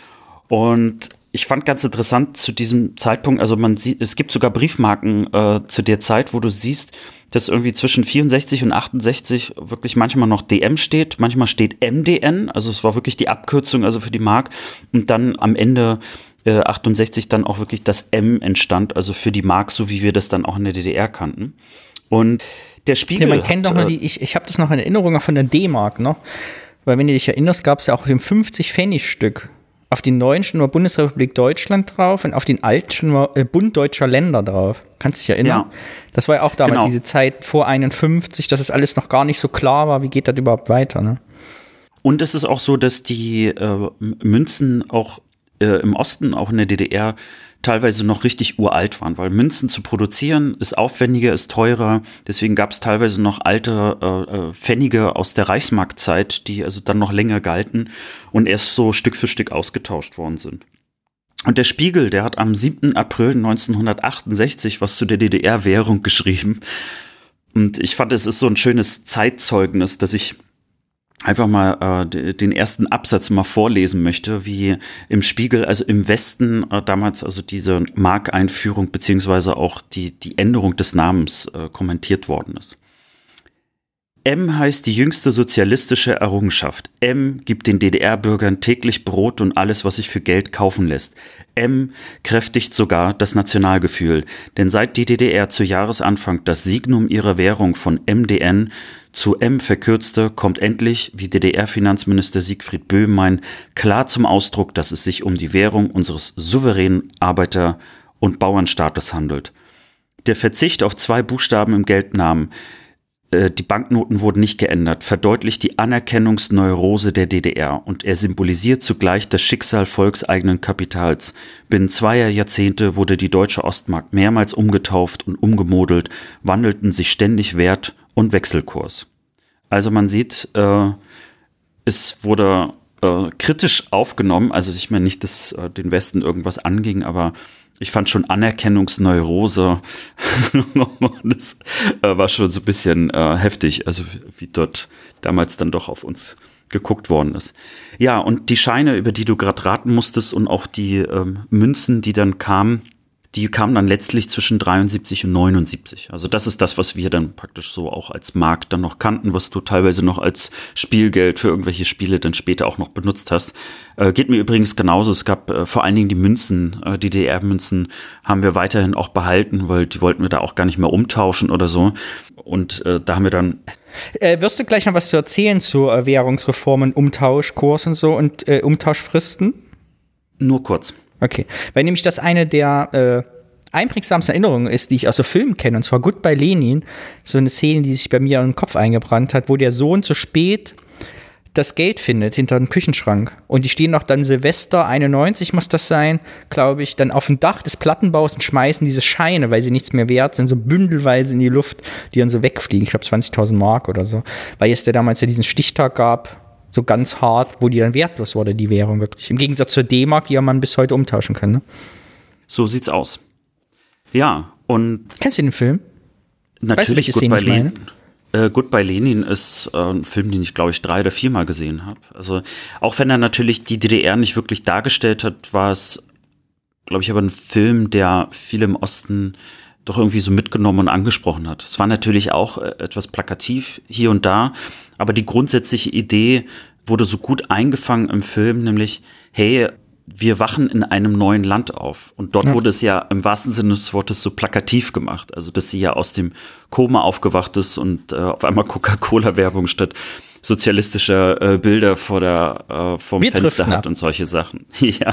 Und ich fand ganz interessant zu diesem Zeitpunkt, also man sieht, es gibt sogar Briefmarken äh, zu der Zeit, wo du siehst, dass irgendwie zwischen vierundsechzig und achtundsechzig wirklich manchmal noch D M steht, manchmal steht M D N, also es war wirklich die Abkürzung also für die Mark, und dann am Ende äh, achtundsechzig dann auch wirklich das M entstand, also für die Mark, so wie wir das dann auch in der D D R kannten. Und der Spiegel ja, man kennt hat, doch nur die, ich, ich habe das noch in Erinnerung von der D-Mark, ne? Weil wenn du dich erinnerst, gab es ja auch im fünfzig-Pfennig-Stück. Auf den neuen stand nur Bundesrepublik Deutschland drauf und auf den alten stand nur äh, Bund deutscher Länder drauf. Kannst du dich erinnern? Ja. Das war ja auch damals genau. Diese Zeit vor einundfünfzig, dass es alles noch gar nicht so klar war, wie geht das überhaupt weiter, ne? Und es ist auch so, dass die äh, Münzen auch äh, im Osten, auch in der D D R, teilweise noch richtig uralt waren, weil Münzen zu produzieren ist aufwendiger, ist teurer. Deswegen gab es teilweise noch alte äh, Pfennige aus der Reichsmarktzeit, die also dann noch länger galten und erst so Stück für Stück ausgetauscht worden sind. Und der Spiegel, der hat am siebten April neunzehnhundertachtundsechzig was zu der D D R-Währung geschrieben. Und ich fand, es ist so ein schönes Zeitzeugnis, dass ich einfach mal äh, den ersten Absatz mal vorlesen möchte, wie im Spiegel, also im Westen äh, damals also diese Markeinführung beziehungsweise auch die, die Änderung des Namens äh, kommentiert worden ist. M heißt die jüngste sozialistische Errungenschaft. M gibt den D D R-Bürgern täglich Brot und alles, was sich für Geld kaufen lässt. M kräftigt sogar das Nationalgefühl, denn seit die D D R zu Jahresanfang das Signum ihrer Währung von M D N zu M verkürzte, kommt endlich, wie D D R-Finanzminister Siegfried Böhm meint, klar zum Ausdruck, dass es sich um die Währung unseres souveränen Arbeiter- und Bauernstaates handelt. Der Verzicht auf zwei Buchstaben im Geldnamen, äh, die Banknoten wurden nicht geändert, verdeutlicht die Anerkennungsneurose der D D R und er symbolisiert zugleich das Schicksal volkseigenen Kapitals. Binnen zweier Jahrzehnte wurde die deutsche Ostmark mehrmals umgetauft und umgemodelt, wandelten sich ständig Wert und Wechselkurs. Also man sieht, äh, es wurde äh, kritisch aufgenommen. Also ich meine nicht, dass äh, den Westen irgendwas anging, aber ich fand schon Anerkennungsneurose, das äh, war schon so ein bisschen äh, heftig, also wie dort damals dann doch auf uns geguckt worden ist. Ja, und die Scheine, über die du gerade raten musstest und auch die ähm, Münzen, die dann kamen, die kamen dann letztlich zwischen dreiundsiebzig und neunundsiebzig. Also das ist das, was wir dann praktisch so auch als Markt dann noch kannten, was du teilweise noch als Spielgeld für irgendwelche Spiele dann später auch noch benutzt hast. Äh, geht mir übrigens genauso. Es gab äh, vor allen Dingen die Münzen, äh, die D D R-Münzen haben wir weiterhin auch behalten, weil die wollten wir da auch gar nicht mehr umtauschen oder so. Und äh, da haben wir dann Äh, wirst du gleich noch was zu erzählen zu äh, Währungsreformen, Umtauschkurs und so und äh, Umtauschfristen? Nur kurz. Okay, weil nämlich das eine der äh, einprägsamsten Erinnerungen ist, die ich aus so Filmen kenne, und zwar Goodbye Lenin, so eine Szene, die sich bei mir in den Kopf eingebrannt hat, wo der Sohn zu spät das Geld findet hinter dem Küchenschrank und die stehen noch dann Silvester einundneunzig muss das sein, glaube ich, dann auf dem Dach des Plattenbaus und schmeißen diese Scheine, weil sie nichts mehr wert sind, so bündelweise in die Luft, die dann so wegfliegen, ich glaube zwanzigtausend Mark oder so, weil es ja damals ja diesen Stichtag gab, so ganz hart, wo die dann wertlos wurde, die Währung wirklich. Im Gegensatz zur D-Mark, die ja man bis heute umtauschen kann, ne? So sieht's aus. Ja, und kennst du den Film? Natürlich, weißt du, Goodbye Lenin. Äh, Goodbye Lenin ist äh, ein Film, den ich, glaube ich, drei oder viermal gesehen habe. Also auch wenn er natürlich die D D R nicht wirklich dargestellt hat, war es, glaube ich, aber ein Film, der viele im Osten doch irgendwie so mitgenommen und angesprochen hat. Es war natürlich auch äh, etwas plakativ hier und da, aber die grundsätzliche Idee wurde so gut eingefangen im Film, nämlich, hey, wir wachen in einem neuen Land auf. Und dort ja. wurde es ja im wahrsten Sinne des Wortes so plakativ gemacht. Also, dass sie ja aus dem Koma aufgewacht ist und äh, auf einmal Coca-Cola-Werbung statt sozialistischer äh, Bilder vor der, äh, vorm wir Fenster hat ab. Und solche Sachen. Ja.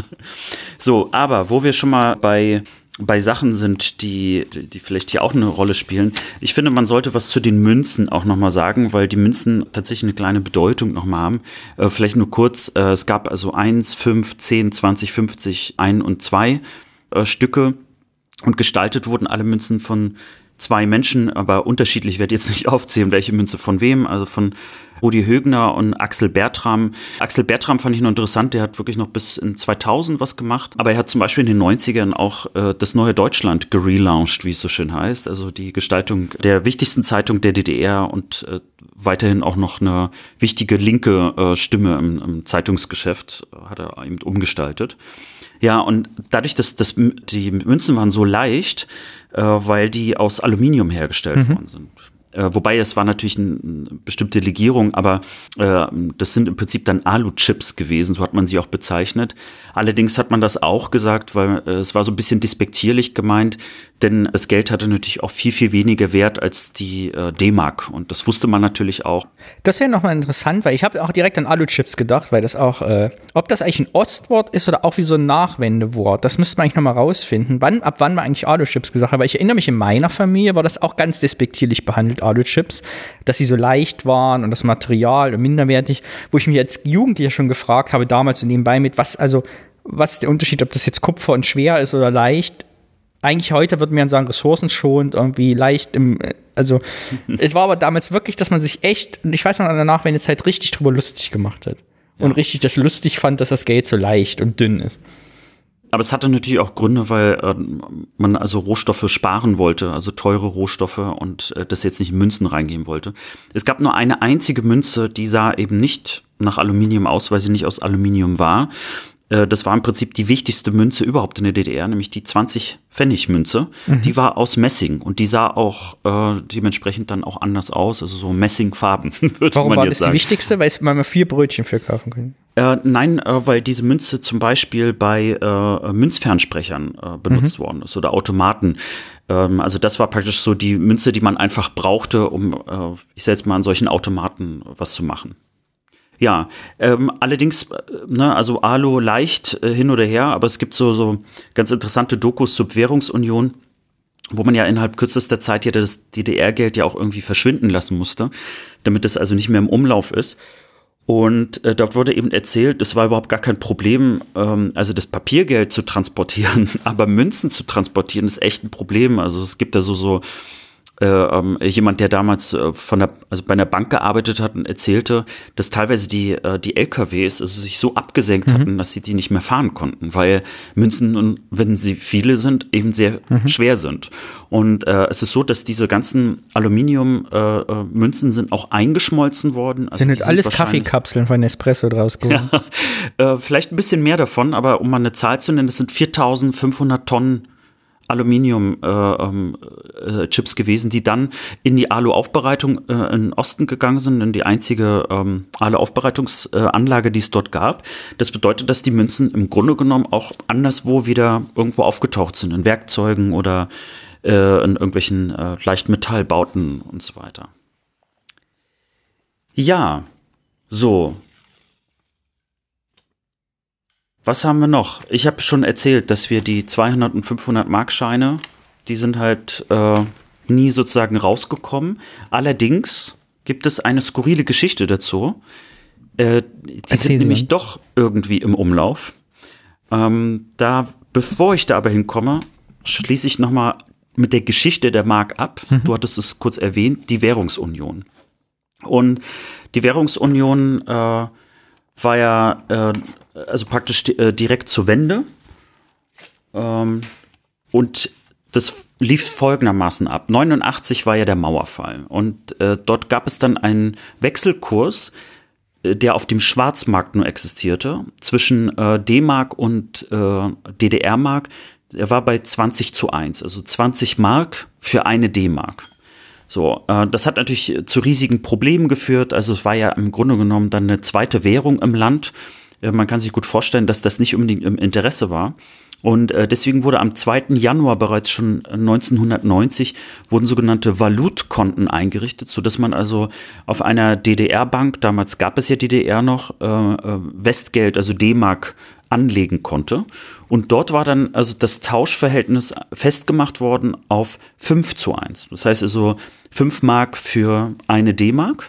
So, aber wo wir schon mal bei bei Sachen sind, die, die vielleicht hier auch eine Rolle spielen. Ich finde, man sollte was zu den Münzen auch nochmal sagen, weil die Münzen tatsächlich eine kleine Bedeutung nochmal haben. Äh, vielleicht nur kurz, äh, es gab also eins, fünf, zehn, zwanzig, fünfzig, ein und zwei äh, Stücke und gestaltet wurden alle Münzen von zwei Menschen, aber unterschiedlich, ich werde jetzt nicht aufzählen, welche Münze von wem, also von Rudi Högner und Axel Bertram. Axel Bertram fand ich noch interessant, der hat wirklich noch bis in zweitausend was gemacht, aber er hat zum Beispiel in den neunzigern auch äh, das neue Deutschland gelauncht, wie es so schön heißt, also die Gestaltung der wichtigsten Zeitung der D D R und äh, weiterhin auch noch eine wichtige linke äh, Stimme im, im Zeitungsgeschäft äh, hat er eben umgestaltet. Ja, und dadurch, dass, dass die Münzen waren so leicht, äh, weil die aus Aluminium hergestellt mhm. worden sind. Äh, wobei es war natürlich eine, eine bestimmte Legierung, aber äh, das sind im Prinzip dann Alu-Chips gewesen, so hat man sie auch bezeichnet. Allerdings hat man das auch gesagt, weil äh, es war so ein bisschen despektierlich gemeint, denn das Geld hatte natürlich auch viel, viel weniger Wert als die äh, D-Mark und das wusste man natürlich auch. Das wäre nochmal interessant, weil ich habe auch direkt an Alu-Chips gedacht, weil das auch, äh, ob das eigentlich ein Ostwort ist oder auch wie so ein Nachwendewort, das müsste man eigentlich nochmal rausfinden, wann, ab wann man eigentlich Alu-Chips gesagt hat, weil ich erinnere mich, in meiner Familie war das auch ganz despektierlich behandelt, Alu-Chips, dass sie so leicht waren und das Material und minderwertig, wo ich mich als Jugendlicher schon gefragt habe, damals so nebenbei mit, was, also, was ist der Unterschied, ob das jetzt Kupfer und schwer ist oder leicht? Eigentlich heute würde man sagen, ressourcenschonend, irgendwie leicht im, also, es war aber damals wirklich, dass man sich echt, ich weiß noch, in der Nachwendezeit richtig drüber lustig gemacht hat. Ja. Und richtig das lustig fand, dass das Geld so leicht und dünn ist. Aber es hatte natürlich auch Gründe, weil äh, man also Rohstoffe sparen wollte, also teure Rohstoffe und äh, das jetzt nicht in Münzen reingeben wollte. Es gab nur eine einzige Münze, die sah eben nicht nach Aluminium aus, weil sie nicht aus Aluminium war. Äh, das war im Prinzip die wichtigste Münze überhaupt in der D D R, nämlich die zwanzig-Pfennig-Münze. Mhm. Die war aus Messing und die sah auch äh, dementsprechend dann auch anders aus, also so Messingfarben, würde Warum man war jetzt das sagen. Die wichtigste? Weil man mal vier Brötchen für kaufen können. Äh, nein, äh, weil diese Münze zum Beispiel bei äh, Münzfernsprechern äh, benutzt mhm. worden ist oder Automaten. Ähm, also das war praktisch so die Münze, die man einfach brauchte, um, äh, ich sag jetzt mal, an solchen Automaten was zu machen. Ja, ähm, allerdings, äh, ne, also Alu leicht äh, hin oder her, aber es gibt so, so ganz interessante Dokus zur Währungsunion, wo man ja innerhalb kürzester Zeit ja das D D R-Geld ja auch irgendwie verschwinden lassen musste, damit es also nicht mehr im Umlauf ist. Und äh, dort wurde eben erzählt, es war überhaupt gar kein Problem, ähm, also das Papiergeld zu transportieren, aber Münzen zu transportieren ist echt ein Problem. Also es gibt da so, so Äh, ähm, jemand, der damals äh, von der, also bei einer Bank gearbeitet hat und erzählte, dass teilweise die, äh, die L K Ws also sich so abgesenkt mhm. hatten, dass sie die nicht mehr fahren konnten, weil Münzen, wenn sie viele sind, eben sehr mhm. schwer sind. Und äh, es ist so, dass diese ganzen Aluminium-Münzen äh, sind auch eingeschmolzen worden. Also sind nicht alles Kaffeekapseln von Nespresso draus geworden? Ja, äh, vielleicht ein bisschen mehr davon, aber um mal eine Zahl zu nennen, das sind viertausendfünfhundert Tonnen Aluminium-Chips äh, äh, gewesen, die dann in die Alu-Aufbereitung äh, in den Osten gegangen sind, in die einzige ähm, Alu-Aufbereitungsanlage, die es dort gab. Das bedeutet, dass die Münzen im Grunde genommen auch anderswo wieder irgendwo aufgetaucht sind, in Werkzeugen oder äh, in irgendwelchen äh, Leichtmetallbauten und so weiter. Ja, so. Was haben wir noch? Ich habe schon erzählt, dass wir die zweihundert- und fünfhundert-Mark-Scheine, die sind halt äh, nie sozusagen rausgekommen. Allerdings gibt es eine skurrile Geschichte dazu. Äh, die Erzähl sind nämlich mal. Doch irgendwie im Umlauf. Ähm, da, bevor ich da aber hinkomme, schließe ich nochmal mit der Geschichte der Mark ab. Mhm. Du hattest es kurz erwähnt, die Währungsunion. Und die Währungsunion äh, war ja äh, also praktisch äh, direkt zur Wende. Ähm, und das lief folgendermaßen ab. neunundachtzig war ja der Mauerfall. Und äh, dort gab es dann einen Wechselkurs, äh, der auf dem Schwarzmarkt nur existierte, zwischen äh, D-Mark und äh, D D R-Mark. Er war bei zwanzig zu eins, also zwanzig Mark für eine D-Mark. So, äh, das hat natürlich zu riesigen Problemen geführt. Also es war ja im Grunde genommen dann eine zweite Währung im Land. Äh, man kann sich gut vorstellen, dass das nicht unbedingt im Interesse war. Und äh, deswegen wurde am zweiten Januar bereits schon neunzehnhundertneunzig wurden sogenannte Valutkonten eingerichtet, sodass man also auf einer D D R-Bank, damals gab es ja D D R noch, äh, Westgeld, also D-Mark, anlegen konnte. Und dort war dann also das Tauschverhältnis festgemacht worden auf fünf zu eins. Das heißt also fünf Mark für eine D-Mark.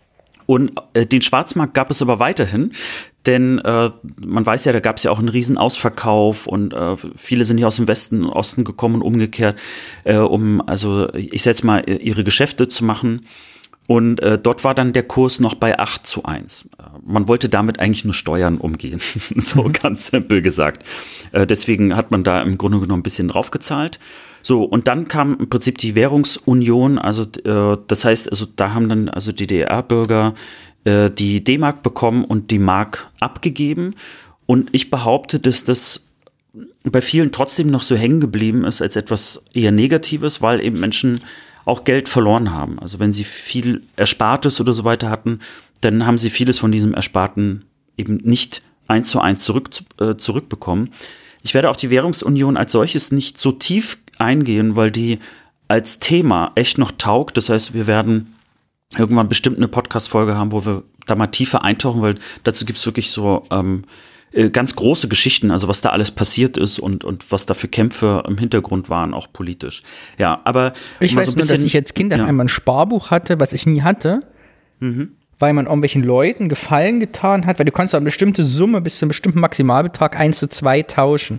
Und äh, den Schwarzmarkt gab es aber weiterhin, denn äh, man weiß ja, da gab es ja auch einen riesen Ausverkauf und äh, viele sind hier aus dem Westen und Osten gekommen und umgekehrt, äh, um, also ich sag jetzt mal, ihre Geschäfte zu machen. Und äh, dort war dann der Kurs noch bei acht zu eins. Man wollte damit eigentlich nur Steuern umgehen, so mhm. ganz simpel gesagt. Äh, deswegen hat man da im Grunde genommen ein bisschen draufgezahlt. So, und dann kam im Prinzip die Währungsunion, also äh, das heißt, also da haben dann also D D R-Bürger äh, die D-Mark bekommen und die Mark abgegeben. Und ich behaupte, dass das bei vielen trotzdem noch so hängen geblieben ist als etwas eher Negatives, weil eben Menschen auch Geld verloren haben. Also wenn sie viel Erspartes oder so weiter hatten, dann haben sie vieles von diesem Ersparten eben nicht eins zu eins zurück, äh, zurückbekommen. Ich werde auf die Währungsunion als solches nicht so tief eingehen, weil die als Thema echt noch taugt. Das heißt, wir werden irgendwann bestimmt eine Podcast-Folge haben, wo wir da mal tiefer eintauchen, weil dazu gibt es wirklich so ähm, ganz große Geschichten, also was da alles passiert ist und, und was da für Kämpfe im Hintergrund waren, auch politisch. Ja, aber ich weiß so ein bisschen, nur, dass ich als Kind ja. einmal ein Sparbuch hatte, was ich nie hatte, mhm. weil man irgendwelchen Leuten Gefallen getan hat, weil du kannst eine bestimmte Summe bis zu einem bestimmten Maximalbetrag eins zu zwei tauschen.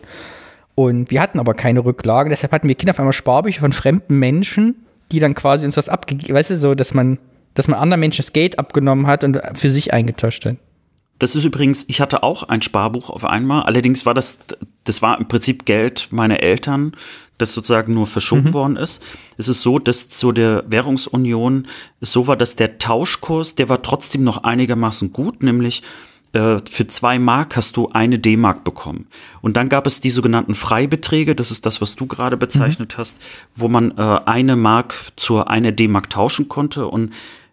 Und wir hatten aber keine Rücklagen, deshalb hatten wir Kinder auf einmal Sparbücher von fremden Menschen, die dann quasi uns was abgegeben, weißt du, so, dass man, dass man anderen Menschen das Geld abgenommen hat und für sich eingetascht hat. Das ist übrigens, ich hatte auch ein Sparbuch auf einmal, allerdings war das, das war im Prinzip Geld meiner Eltern, das sozusagen nur verschoben mhm. worden ist. Es ist so, dass zu der Währungsunion es so war, dass der Tauschkurs, der war trotzdem noch einigermaßen gut, nämlich äh, für zwei Mark hast du eine D-Mark bekommen. Und dann gab es die sogenannten Freibeträge, das ist das, was du gerade bezeichnet mhm. hast, wo man äh, eine Mark zur eine D-Mark tauschen konnte. Und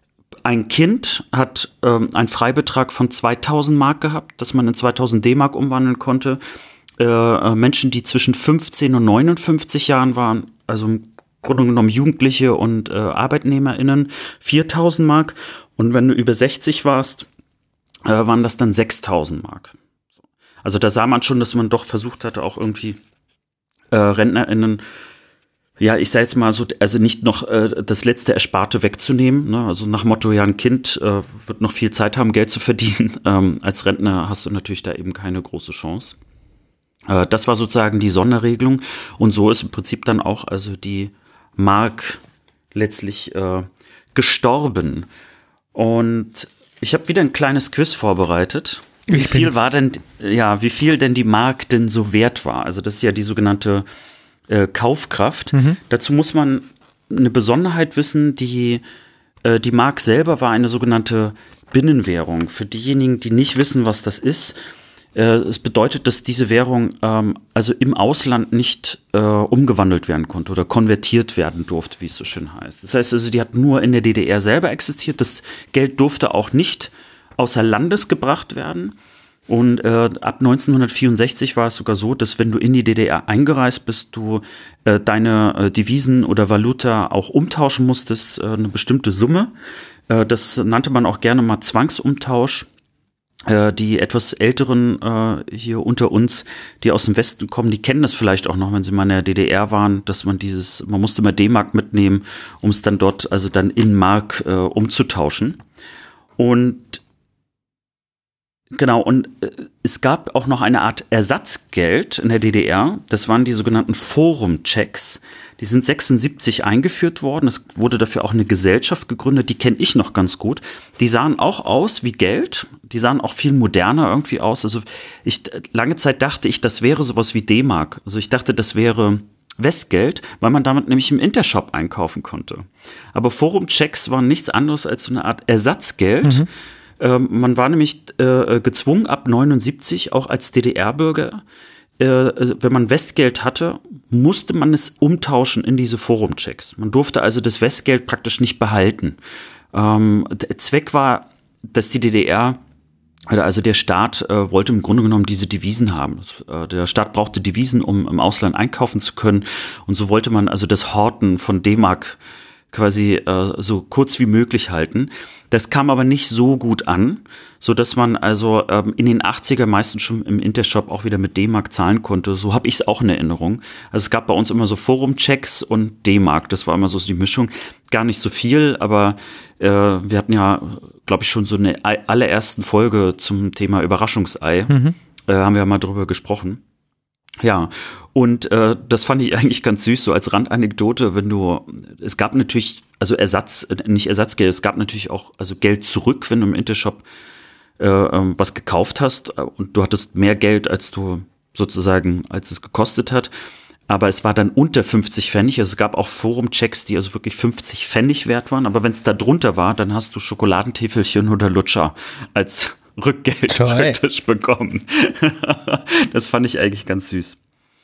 ein Kind hat ähm, einen Freibetrag von zweitausend Mark gehabt, das man in zweitausend D-Mark umwandeln konnte. Äh, Menschen, die zwischen fünfzehn und neunundfünfzig Jahren waren, also im Grunde genommen Jugendliche und äh, ArbeitnehmerInnen, viertausend Mark. Und wenn du über sechzig warst, äh, waren das dann sechstausend Mark. Also da sah man schon, dass man doch versucht hatte, auch irgendwie äh, RentnerInnen, ja, ich sage jetzt mal so, also nicht noch äh, das letzte Ersparte wegzunehmen, ne? Also nach Motto, ja, ein Kind äh, wird noch viel Zeit haben, Geld zu verdienen. Ähm, als Rentner hast du natürlich da eben keine große Chance. Äh, das war sozusagen die Sonderregelung. Und so ist im Prinzip dann auch also die Mark letztlich äh, gestorben. Und ich habe wieder ein kleines Quiz vorbereitet. Wie viel war denn, ja, wie viel denn die Mark denn so wert war? Also das ist ja die sogenannte äh, Kaufkraft. Mhm. Dazu muss man eine Besonderheit wissen, die, äh, die Mark selber war eine sogenannte Binnenwährung. Für diejenigen, die nicht wissen, was das ist, äh, es bedeutet, dass diese Währung ähm, also im Ausland nicht äh, umgewandelt werden konnte oder konvertiert werden durfte, wie es so schön heißt. Das heißt also, die hat nur in der D D R selber existiert. Das Geld durfte auch nicht außer Landes gebracht werden. Und äh, ab neunzehnhundertvierundsechzig war es sogar so, dass wenn du in die D D R eingereist bist, du äh, deine äh, Devisen oder Valuta auch umtauschen musstest, äh, eine bestimmte Summe. Äh, das nannte man auch gerne mal Zwangsumtausch. Äh, die etwas Älteren äh, hier unter uns, die aus dem Westen kommen, die kennen das vielleicht auch noch, wenn sie mal in der D D R waren, dass man dieses, man musste immer D-Mark mitnehmen, um es dann dort, also dann in Mark äh, umzutauschen. Und genau, und äh, es gab auch noch eine Art Ersatzgeld in der D D R. Das waren die sogenannten Forum-Checks. Die sind sechsundsiebzig eingeführt worden. Es wurde dafür auch eine Gesellschaft gegründet. Die kenne ich noch ganz gut. Die sahen auch aus wie Geld. Die sahen auch viel moderner irgendwie aus. Also ich, lange Zeit dachte ich, das wäre sowas wie D-Mark. Also ich dachte, das wäre Westgeld, weil man damit nämlich im Intershop einkaufen konnte. Aber Forum-Checks waren nichts anderes als so eine Art Ersatzgeld. Mhm. Ähm, man war nämlich äh, gezwungen, ab neunundsiebzig auch als D D R-Bürger, äh, wenn man Westgeld hatte, musste man es umtauschen in diese Forum-Checks. Man durfte also das Westgeld praktisch nicht behalten. Ähm, der Zweck war, dass die D D R, also der Staat, äh, wollte im Grunde genommen diese Devisen haben. Äh, der Staat brauchte Devisen, um im Ausland einkaufen zu können. Und so wollte man also das Horten von D-Mark quasi äh, so kurz wie möglich halten. Das kam aber nicht so gut an, sodass man also ähm, in den achtziger meistens schon im Intershop auch wieder mit D-Mark zahlen konnte. So habe ich es auch in Erinnerung. Also es gab bei uns immer so Forum-Checks und D-Mark. Das war immer so die Mischung. Gar nicht so viel, aber äh, wir hatten ja, glaube ich, schon so eine allerersten Folge zum Thema Überraschungsei. Mhm. Äh, haben wir ja mal drüber gesprochen. Ja, und äh, das fand ich eigentlich ganz süß, so als Randanekdote, wenn du, es gab natürlich, also Ersatz, nicht Ersatzgeld, es gab natürlich auch also Geld zurück, wenn du im Intershop äh, was gekauft hast und du hattest mehr Geld, als du sozusagen, als es gekostet hat, aber es war dann unter fünfzig Pfennig, also es gab auch Forum-Checks, die also wirklich fünfzig Pfennig wert waren, aber wenn es da drunter war, dann hast du Schokoladentäfelchen oder Lutscher als Rückgeld Toll. praktisch bekommen. Das fand ich eigentlich ganz süß.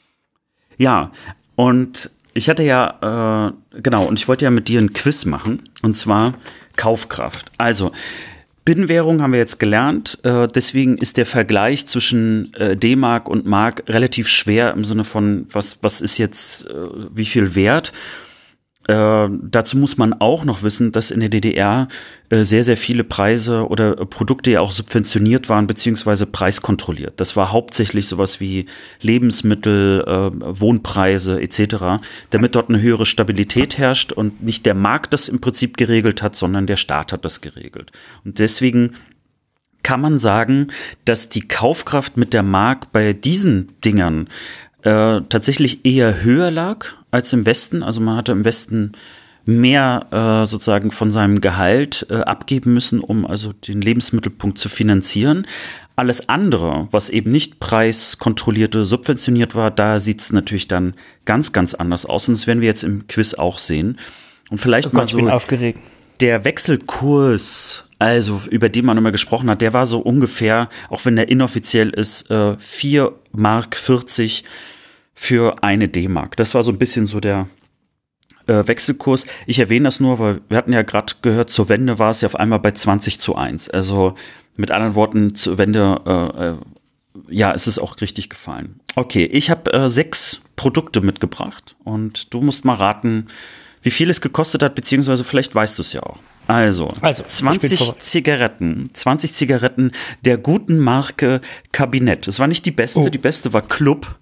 Ja, und ich hatte ja, äh, genau, und ich wollte ja mit dir ein Quiz machen, und zwar Kaufkraft. Also, Binnenwährung haben wir jetzt gelernt, äh, deswegen ist der Vergleich zwischen äh, D-Mark und Mark relativ schwer im Sinne von, was, was ist jetzt, äh, wie viel wert? Äh, dazu muss man auch noch wissen, dass in der D D R äh, sehr, sehr viele Preise oder äh, Produkte ja auch subventioniert waren, beziehungsweise preiskontrolliert. Das war hauptsächlich sowas wie Lebensmittel, äh, Wohnpreise et cetera, damit dort eine höhere Stabilität herrscht und nicht der Markt das im Prinzip geregelt hat, sondern der Staat hat das geregelt. Und deswegen kann man sagen, dass die Kaufkraft mit der Mark bei diesen Dingern Äh, tatsächlich eher höher lag als im Westen. Also man hatte im Westen mehr äh, sozusagen von seinem Gehalt äh, abgeben müssen, um also den Lebensmittelpunkt zu finanzieren. Alles andere, was eben nicht preiskontrolliert oder subventioniert war, da sieht es natürlich dann ganz, ganz anders aus. Und das werden wir jetzt im Quiz auch sehen. Und vielleicht oh Gott, mal so ich bin aufgeregt. Der Wechselkurs, also über den man immer gesprochen hat, der war so ungefähr, auch wenn der inoffiziell ist, äh, vier Mark vierzig für eine D-Mark. Das war so ein bisschen so der äh, Wechselkurs. Ich erwähne das nur, weil wir hatten ja gerade gehört, zur Wende war es ja auf einmal bei zwanzig zu eins. Also mit anderen Worten, zur Wende, äh, äh, ja, es ist auch richtig gefallen. Okay, ich habe äh, sechs Produkte mitgebracht und du musst mal raten, wie viel es gekostet hat, beziehungsweise vielleicht weißt du es ja auch. Also, also zwanzig Zigaretten, zwanzig Zigaretten der guten Marke Kabinett. Es war nicht die beste, oh. die beste war Club.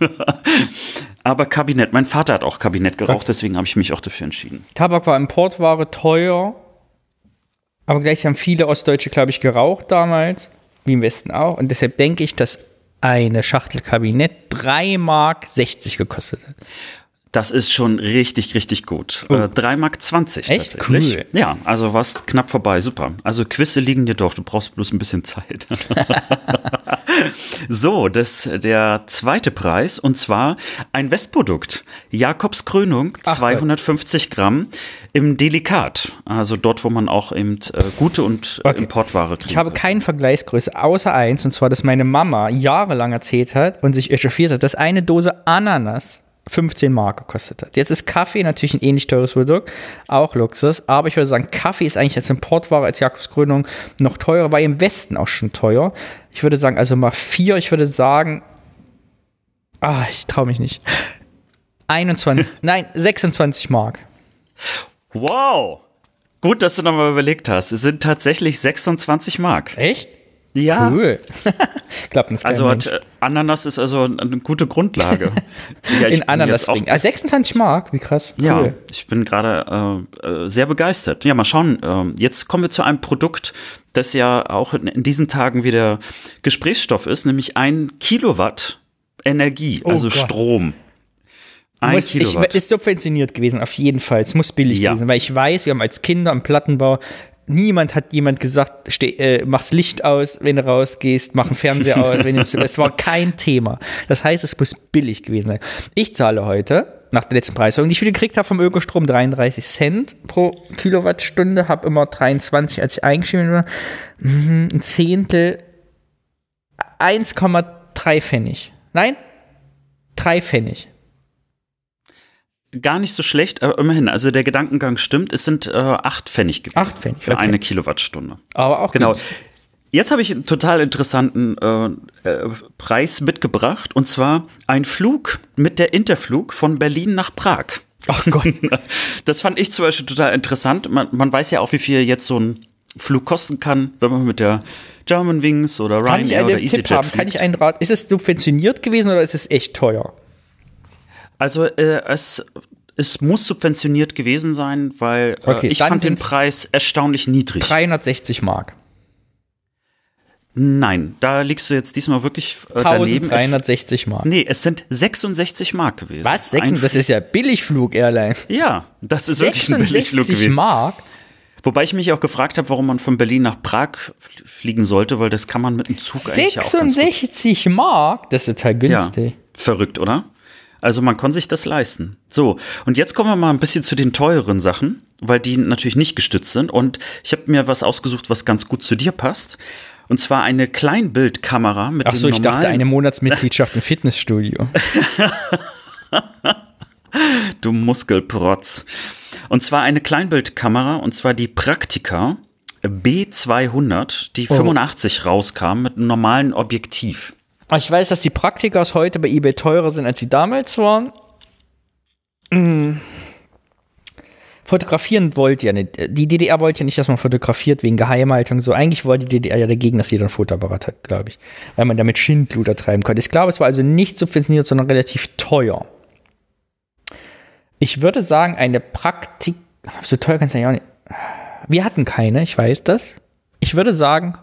Aber Kabinett, mein Vater hat auch Kabinett geraucht, deswegen habe ich mich auch dafür entschieden. Tabak war Importware, teuer, aber gleichzeitig haben viele Ostdeutsche, glaube ich, geraucht damals, wie im Westen auch. Und deshalb denke ich, dass eine Schachtel Kabinett drei Mark sechzig gekostet hat. Das ist schon richtig, richtig gut. Oh. Äh, drei Mark zwanzig Echt? tatsächlich. Cool. Ja, also warst knapp vorbei, super. Also Quizze liegen dir doch, du brauchst bloß ein bisschen Zeit. So, das der zweite Preis und zwar ein Westprodukt. Jakobs Krönung, Ach, zweihundertfünfzig Gramm im Delikat. Also dort, wo man auch eben äh, gute und äh, Okay. Importware kriegt. Ich habe keine Vergleichsgröße außer eins, und zwar, dass meine Mama jahrelang erzählt hat und sich echauffiert hat, dass eine Dose Ananas fünfzehn Mark gekostet hat. Jetzt ist Kaffee natürlich ein ähnlich teures Produkt, auch Luxus, aber ich würde sagen, Kaffee ist eigentlich als Importware, als Jakobskrönung noch teurer, war im Westen auch schon teuer. Ich würde sagen, also mal vier, ich würde sagen, ah, ich traue mich nicht. einundzwanzig, nein, sechsundzwanzig Mark. Wow! Gut, dass du nochmal überlegt hast. Es sind tatsächlich sechsundzwanzig Mark. Echt? Ja. Cool. Klappt das Also hat, äh, Ananas ist also eine gute Grundlage. Ja, ich in bin Ananas jetzt auch, ah, sechsundzwanzig Mark, wie krass. Cool. Ja, ich bin gerade äh, äh, sehr begeistert. Ja, mal schauen. Ähm, jetzt kommen wir zu einem Produkt, das ja auch in, in diesen Tagen wieder Gesprächsstoff ist, nämlich ein Kilowatt Energie, Oh also Gott. Strom. Ein Muss, ich, Kilowatt. ist subventioniert gewesen, auf jeden Fall. Es muss billig Ja. gewesen, weil ich weiß, wir haben als Kinder im Plattenbau, niemand hat jemand gesagt, steh, äh, mach's Licht aus, wenn du rausgehst, mach den Fernseher aus, wenn du, es war kein Thema. Das heißt, es muss billig gewesen sein. Ich zahle heute, nach der letzten Preiserhöhung, die ich wieder gekriegt habe vom Ökostrom, dreiunddreißig Cent pro Kilowattstunde, habe immer dreiundzwanzig, als ich eingeschrieben war, mhm, ein Zehntel, eins Komma drei Pfennig. Nein, drei Pfennig. Gar nicht so schlecht, aber immerhin. Also der Gedankengang stimmt. Es sind äh, acht Pfennig gewesen Acht Pfennig, für okay. eine Kilowattstunde. Aber auch Genau. gut. Jetzt habe ich einen total interessanten äh, äh, Preis mitgebracht, und zwar ein Flug mit der Interflug von Berlin nach Prag. Ach Gott. Das fand ich zum Beispiel total interessant. Man, man weiß ja auch, wie viel jetzt so ein Flug kosten kann, wenn man mit der Germanwings oder Kann ich Ryanair oder einen Tipp EasyJet haben? fliegt. Kann ich einen Rat? Ist es subventioniert gewesen oder ist es echt teuer? Also äh, es, es muss subventioniert gewesen sein, weil äh, Okay, ich dann fand den sind's Preis erstaunlich niedrig. dreihundertsechzig Mark. Nein, da liegst du jetzt diesmal wirklich äh, daneben. Es, dreizehnhundertsechzig Mark. nee, es sind sechsundsechzig Mark gewesen. Was? Sechs, Ein das ist ja Billigflug-Airline. Ja, das ist wirklich ein Billigflug sechsundsechzig gewesen. Mark? Wobei ich mich auch gefragt habe, warum man von Berlin nach Prag fl- fliegen sollte, weil das kann man mit dem Zug eigentlich auch ganz gut. sechsundsechzig Mark? Das ist total günstig. Ja, verrückt, oder? Also man kann sich das leisten. So, und jetzt kommen wir mal ein bisschen zu den teureren Sachen, weil die natürlich nicht gestützt sind. Und ich habe mir was ausgesucht, was ganz gut zu dir passt. Und zwar eine Kleinbildkamera mit Ach dem so, ich normalen... dachte eine Monatsmitgliedschaft im Fitnessstudio. Du Muskelprotz. Und zwar eine Kleinbildkamera, und zwar die Praktica B zweihundert, die Oh. fünfundachtzig rauskam mit einem normalen Objektiv. Ich weiß, dass die Praktikas heute bei eBay teurer sind, als sie damals waren. Hm. Fotografieren wollte ja nicht. Die D D R wollte ja nicht, dass man fotografiert wegen Geheimhaltung. So, eigentlich wollte die D D R ja dagegen, dass jeder ein Fotoapparat hat, glaube ich. Weil man damit Schindluder treiben konnte. Ich glaube, es war also nicht subventioniert, sondern relativ teuer. Ich würde sagen, eine Praktik... So teuer kann es ja auch nicht... Wir hatten keine, ich weiß das. Ich würde sagen...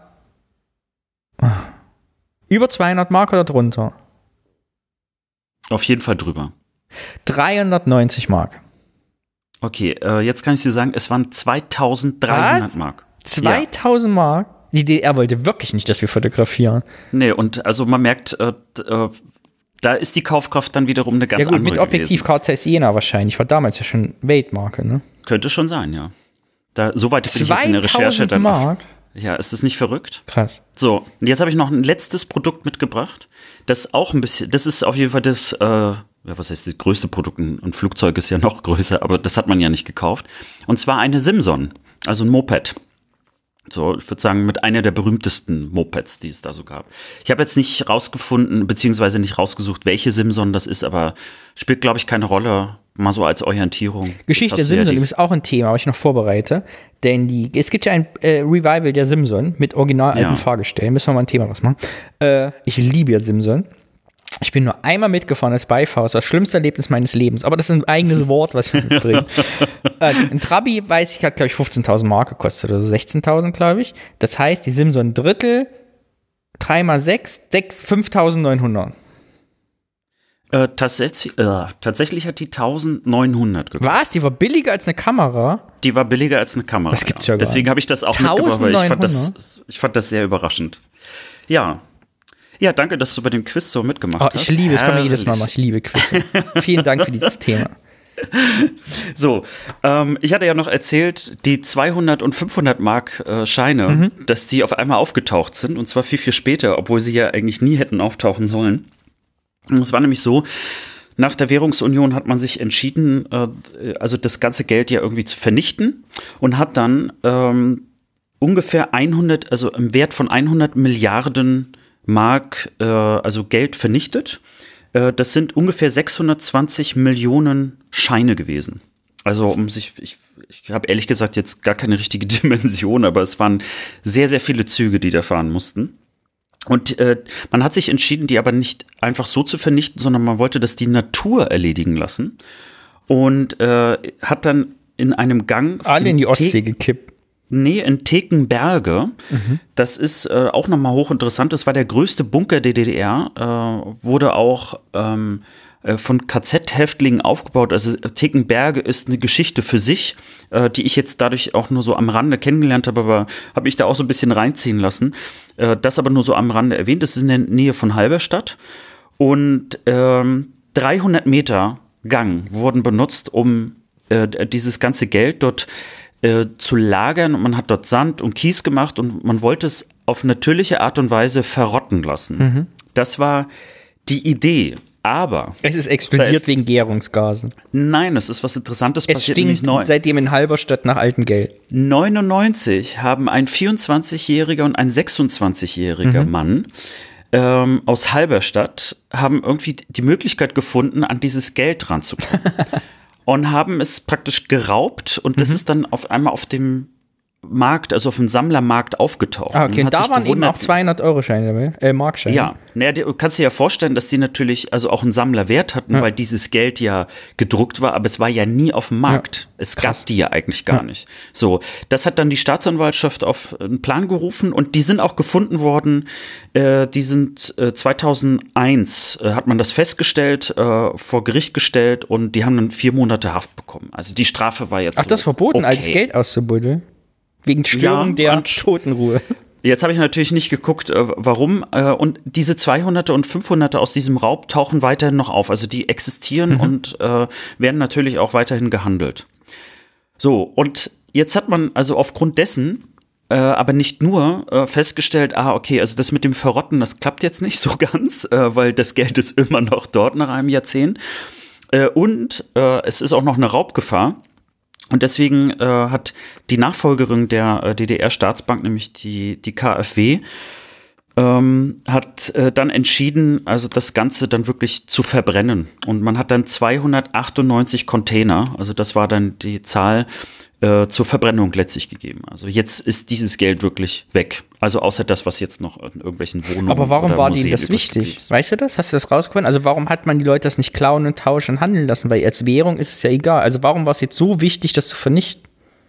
Über zweihundert Mark oder drunter? Auf jeden Fall drüber. dreihundertneunzig Mark. Okay, äh, jetzt kann ich dir sagen, es waren zweitausenddreihundert Was? Mark. zweitausend Mark? Die D D R wollte wirklich nicht, dass wir fotografieren. Nee, und also man merkt, äh, d- äh, da ist die Kaufkraft dann wiederum eine ganz Ja gut, andere mit Objektiv gewesen. Carl Zeiss Jena wahrscheinlich. War damals ja schon Weltmarke, ne? Könnte schon sein, ja. Da, so weit bin ich jetzt in der Recherche. zweitausend Dann, Mark? ja, ist das nicht verrückt? Krass. So, und jetzt habe ich noch ein letztes Produkt mitgebracht. Das auch ein bisschen, das ist auf jeden Fall das, äh, ja, was heißt das größte Produkt? Ein Flugzeug ist ja noch größer, aber das hat man ja nicht gekauft. Und zwar eine Simson, also ein Moped. So, ich würde sagen, mit einer der berühmtesten Mopeds, die es da so gab. Ich habe jetzt nicht rausgefunden, beziehungsweise nicht rausgesucht, welche Simson das ist, aber spielt, glaube ich, keine Rolle, mal so als Orientierung. Geschichte der Jetzt hast du ja Simson die- ist auch ein Thema, was ich noch vorbereite. Denn die, es gibt ja ein äh, Revival der Simson mit original alten Ja. Fahrgestellen. Müssen wir mal ein Thema draus machen. Äh, ich liebe ja Simson. Ich bin nur einmal mitgefahren als Beifahrer. Das war das schlimmste Erlebnis meines Lebens. Aber das ist ein eigenes Wort, was ich mitbringe. Also ein Trabi, weiß ich, hat, glaube ich, fünfzehntausend Mark gekostet oder so sechzehntausend, glaube ich. Das heißt, die Simson Drittel, drei mal sechs, fünftausendneunhundert. Äh, tatsächlich, äh, tatsächlich hat die eintausendneunhundert gekostet. Was? Die war billiger als eine Kamera? Die war billiger als eine Kamera. Das gibt's ja gar nicht. Deswegen habe ich das auch mitgebracht, weil ich fand das, ich fand das sehr überraschend. Ja. Ja, danke, dass du bei dem Quiz so mitgemacht oh, hast. Ich liebe es, kann mir jedes Mal machen. Ich liebe Quiz. Vielen Dank für dieses Thema. So, ähm, ich hatte ja noch erzählt, die zweihundert und fünfhundert Mark äh, Scheine, mhm. dass die auf einmal aufgetaucht sind und zwar viel, viel später, obwohl sie ja eigentlich nie hätten auftauchen sollen. Es war nämlich so, nach der Währungsunion hat man sich entschieden, äh, also das ganze Geld ja irgendwie zu vernichten und hat dann ähm, ungefähr hundert, also im Wert von hundert Milliarden Mark, äh, also Geld vernichtet. Äh, das sind ungefähr sechshundertzwanzig Millionen Scheine gewesen. Also um sich, ich, ich habe ehrlich gesagt jetzt gar keine richtige Dimension, aber es waren sehr, sehr viele Züge, die da fahren mussten. Und äh, man hat sich entschieden, die aber nicht einfach so zu vernichten, sondern man wollte das die Natur erledigen lassen. Und äh, hat dann in einem Gang alle in die Ostsee gekippt. Nee, in Tekenberge. Mhm. Das ist äh, auch nochmal hochinteressant. Das war der größte Bunker der D D R. Äh, wurde auch ähm, von K Z-Häftlingen aufgebaut. Also Tekenberge ist eine Geschichte für sich, äh, die ich jetzt dadurch auch nur so am Rande kennengelernt habe, aber habe mich da auch so ein bisschen reinziehen lassen. Äh, das aber nur so am Rande erwähnt. Das ist in der Nähe von Halberstadt. Und ähm, dreihundert Meter Gang wurden benutzt, um äh, dieses ganze Geld dort äh, zu lagern. Und man hat dort Sand und Kies gemacht und man wollte es auf natürliche Art und Weise verrotten lassen. Mhm. Das war die Idee. Aber es ist explodiert ist, wegen Gärungsgasen. Nein, es ist was Interessantes es passiert. Es stinkt neu- seitdem in Halberstadt nach altem Geld. neunundneunzig haben ein vierundzwanzigjähriger und ein sechsundzwanzigjähriger mhm. Mann ähm, aus Halberstadt haben irgendwie die Möglichkeit gefunden, an dieses Geld ranzukommen. Und haben es praktisch geraubt und das mhm. ist dann auf einmal auf dem Markt, also auf dem Sammlermarkt aufgetaucht. Ah, okay, und da waren eben auch zweihundert-Euro-Scheine dabei, äh, Markscheine. Ja, naja, du kannst dir ja vorstellen, dass die natürlich also auch einen Sammlerwert hatten, ja. weil dieses Geld ja gedruckt war, aber es war ja nie auf dem Markt. Ja, es krass. Gab die ja eigentlich gar ja. nicht. So, das hat dann die Staatsanwaltschaft auf einen Plan gerufen und die sind auch gefunden worden. Äh, die sind äh, zweitausendeins äh, hat man das festgestellt, äh, vor Gericht gestellt und die haben dann vier Monate Haft bekommen. Also die Strafe war jetzt Ach, so, das ist verboten, okay. als Geld auszubuddeln? Wegen Störung ja, der Totenruhe. Jetzt habe ich natürlich nicht geguckt, äh, warum. Äh, und diese zweihunderter und fünfhunderter aus diesem Raub tauchen weiterhin noch auf. Also die existieren mhm. und äh, werden natürlich auch weiterhin gehandelt. So, und jetzt hat man also aufgrund dessen, äh, aber nicht nur, äh, festgestellt, ah, okay, also das mit dem Verrotten, das klappt jetzt nicht so ganz, äh, weil das Geld ist immer noch dort nach einem Jahrzehnt. Äh, und äh, es ist auch noch eine Raubgefahr. Und deswegen äh, hat die Nachfolgerin der äh, D D R-Staatsbank, nämlich die, die K f W, ähm, hat äh, dann entschieden, also das Ganze dann wirklich zu verbrennen. Und man hat dann zweihundertachtundneunzig Container, also das war dann die Zahl, äh, zur Verbrennung letztlich gegeben. Also jetzt ist dieses Geld wirklich weg. Also außer das, was jetzt noch in irgendwelchen Wohnungen Aber warum oder war Museen denen das wichtig? Ist. Weißt du das? Hast du das rausgefunden? Also warum hat man die Leute das nicht klauen und tauschen und handeln lassen? Weil als Währung ist es ja egal. Also warum war es jetzt so wichtig, das zu vernichten?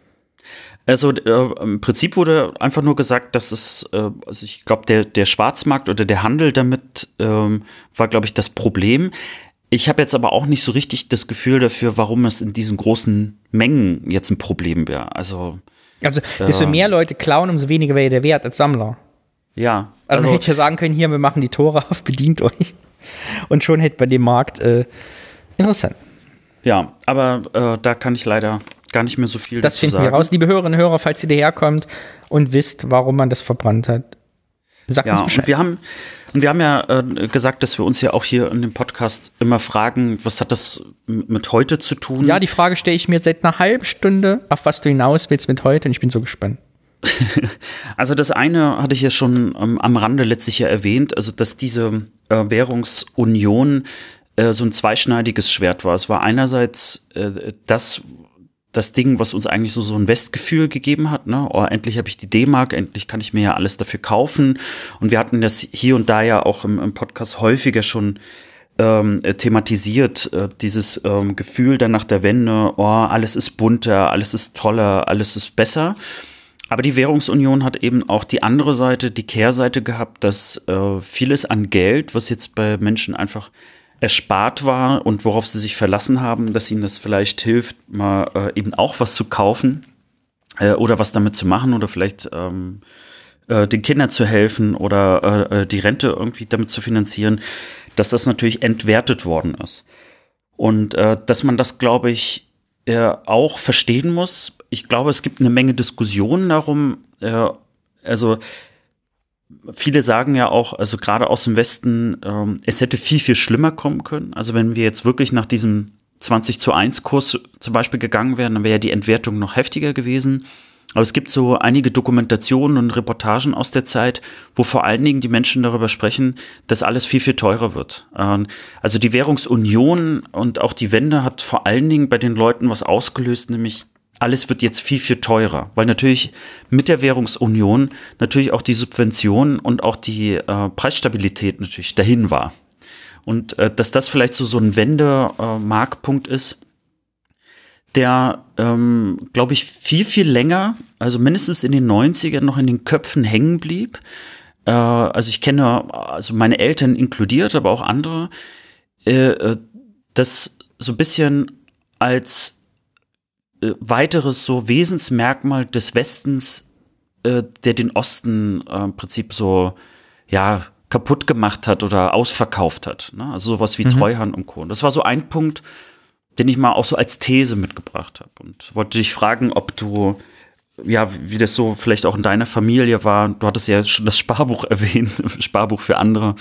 Also äh, im Prinzip wurde einfach nur gesagt, dass es, äh, also ich glaube, der, der Schwarzmarkt oder der Handel damit ähm, war, glaube ich, das Problem. Ich habe jetzt aber auch nicht so richtig das Gefühl dafür, warum es in diesen großen Mengen jetzt ein Problem wäre. Also, also desto äh, mehr Leute klauen, umso weniger wäre der Wert als Sammler. Ja. Also, also man hätte ja sagen können, hier, wir machen die Tore auf, bedient euch. Und schon hätte man den Markt äh, interessant. Ja, aber äh, da kann ich leider gar nicht mehr so viel das dazu finden sagen. wir raus. Liebe Hörerinnen und Hörer, falls ihr daherkommt und wisst, warum man das verbrannt hat, sagt ja, uns Bescheid. Und wir haben Und wir haben ja äh, gesagt, dass wir uns ja auch hier in dem Podcast immer fragen, was hat das mit heute zu tun? Ja, die Frage stelle ich mir seit einer halben Stunde, auf was du hinaus willst mit heute, und ich bin so gespannt. Also das eine hatte ich ja schon ähm, am Rande letztlich ja erwähnt, also dass diese äh, Währungsunion äh, so ein zweischneidiges Schwert war. Es war einerseits äh, das das Ding, was uns eigentlich so, so ein Westgefühl gegeben hat, ne? Oh, endlich habe ich die D-Mark, endlich kann ich mir ja alles dafür kaufen. Und wir hatten das hier und da ja auch im, im Podcast häufiger schon ähm, thematisiert, äh, dieses ähm, Gefühl dann nach der Wende, oh, alles ist bunter, alles ist toller, alles ist besser. Aber die Währungsunion hat eben auch die andere Seite, die Kehrseite gehabt, dass äh, vieles an Geld, was jetzt bei Menschen einfach erspart war und worauf sie sich verlassen haben, dass ihnen das vielleicht hilft, mal äh, eben auch was zu kaufen äh, oder was damit zu machen oder vielleicht ähm, äh, den Kindern zu helfen oder äh, die Rente irgendwie damit zu finanzieren, dass das natürlich entwertet worden ist. Und äh, dass man das, glaube ich, äh, auch verstehen muss. Ich glaube, es gibt eine Menge Diskussionen darum, äh, also viele sagen ja auch, also gerade aus dem Westen, ähm, es hätte viel, viel schlimmer kommen können. Also wenn wir jetzt wirklich nach diesem zwanzig zu eins Kurs zum Beispiel gegangen wären, dann wäre ja die Entwertung noch heftiger gewesen. Aber es gibt so einige Dokumentationen und Reportagen aus der Zeit, wo vor allen Dingen die Menschen darüber sprechen, dass alles viel, viel teurer wird. Ähm, also die Währungsunion und auch die Wende hat vor allen Dingen bei den Leuten was ausgelöst, nämlich alles wird jetzt viel, viel teurer, weil natürlich mit der Währungsunion natürlich auch die Subvention und auch die äh, Preisstabilität natürlich dahin war. Und äh, dass das vielleicht so, so ein Wendemarkpunkt äh, ist, der, ähm, glaube ich, viel, viel länger, also mindestens in den neunzigern noch in den Köpfen hängen blieb. Äh, also ich kenne, also meine Eltern inkludiert, aber auch andere, äh, das so ein bisschen als weiteres so Wesensmerkmal des Westens, äh, der den Osten äh, im Prinzip so, ja, kaputt gemacht hat oder ausverkauft hat. Ne? Also sowas wie mhm. Treuhand und Co. Und das war so ein Punkt, den ich mal auch so als These mitgebracht habe. Und wollte dich fragen, ob du, ja, wie das so vielleicht auch in deiner Familie war. Du hattest ja schon das Sparbuch erwähnt, Sparbuch für andere.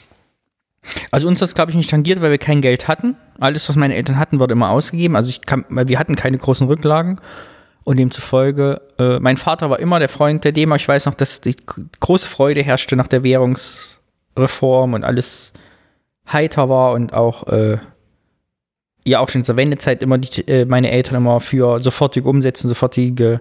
Also uns das, glaube ich, nicht tangiert, weil wir kein Geld hatten. Alles, was meine Eltern hatten, wurde immer ausgegeben. Also ich kann, weil wir hatten keine großen Rücklagen. Und demzufolge, äh, mein Vater war immer der Freund der D-Mark. Ich weiß noch, dass die große Freude herrschte nach der Währungsreform und alles heiter war und auch, äh, ja, auch schon zur Wendezeit immer die, äh, meine Eltern immer für sofortige Umsetzung, sofortige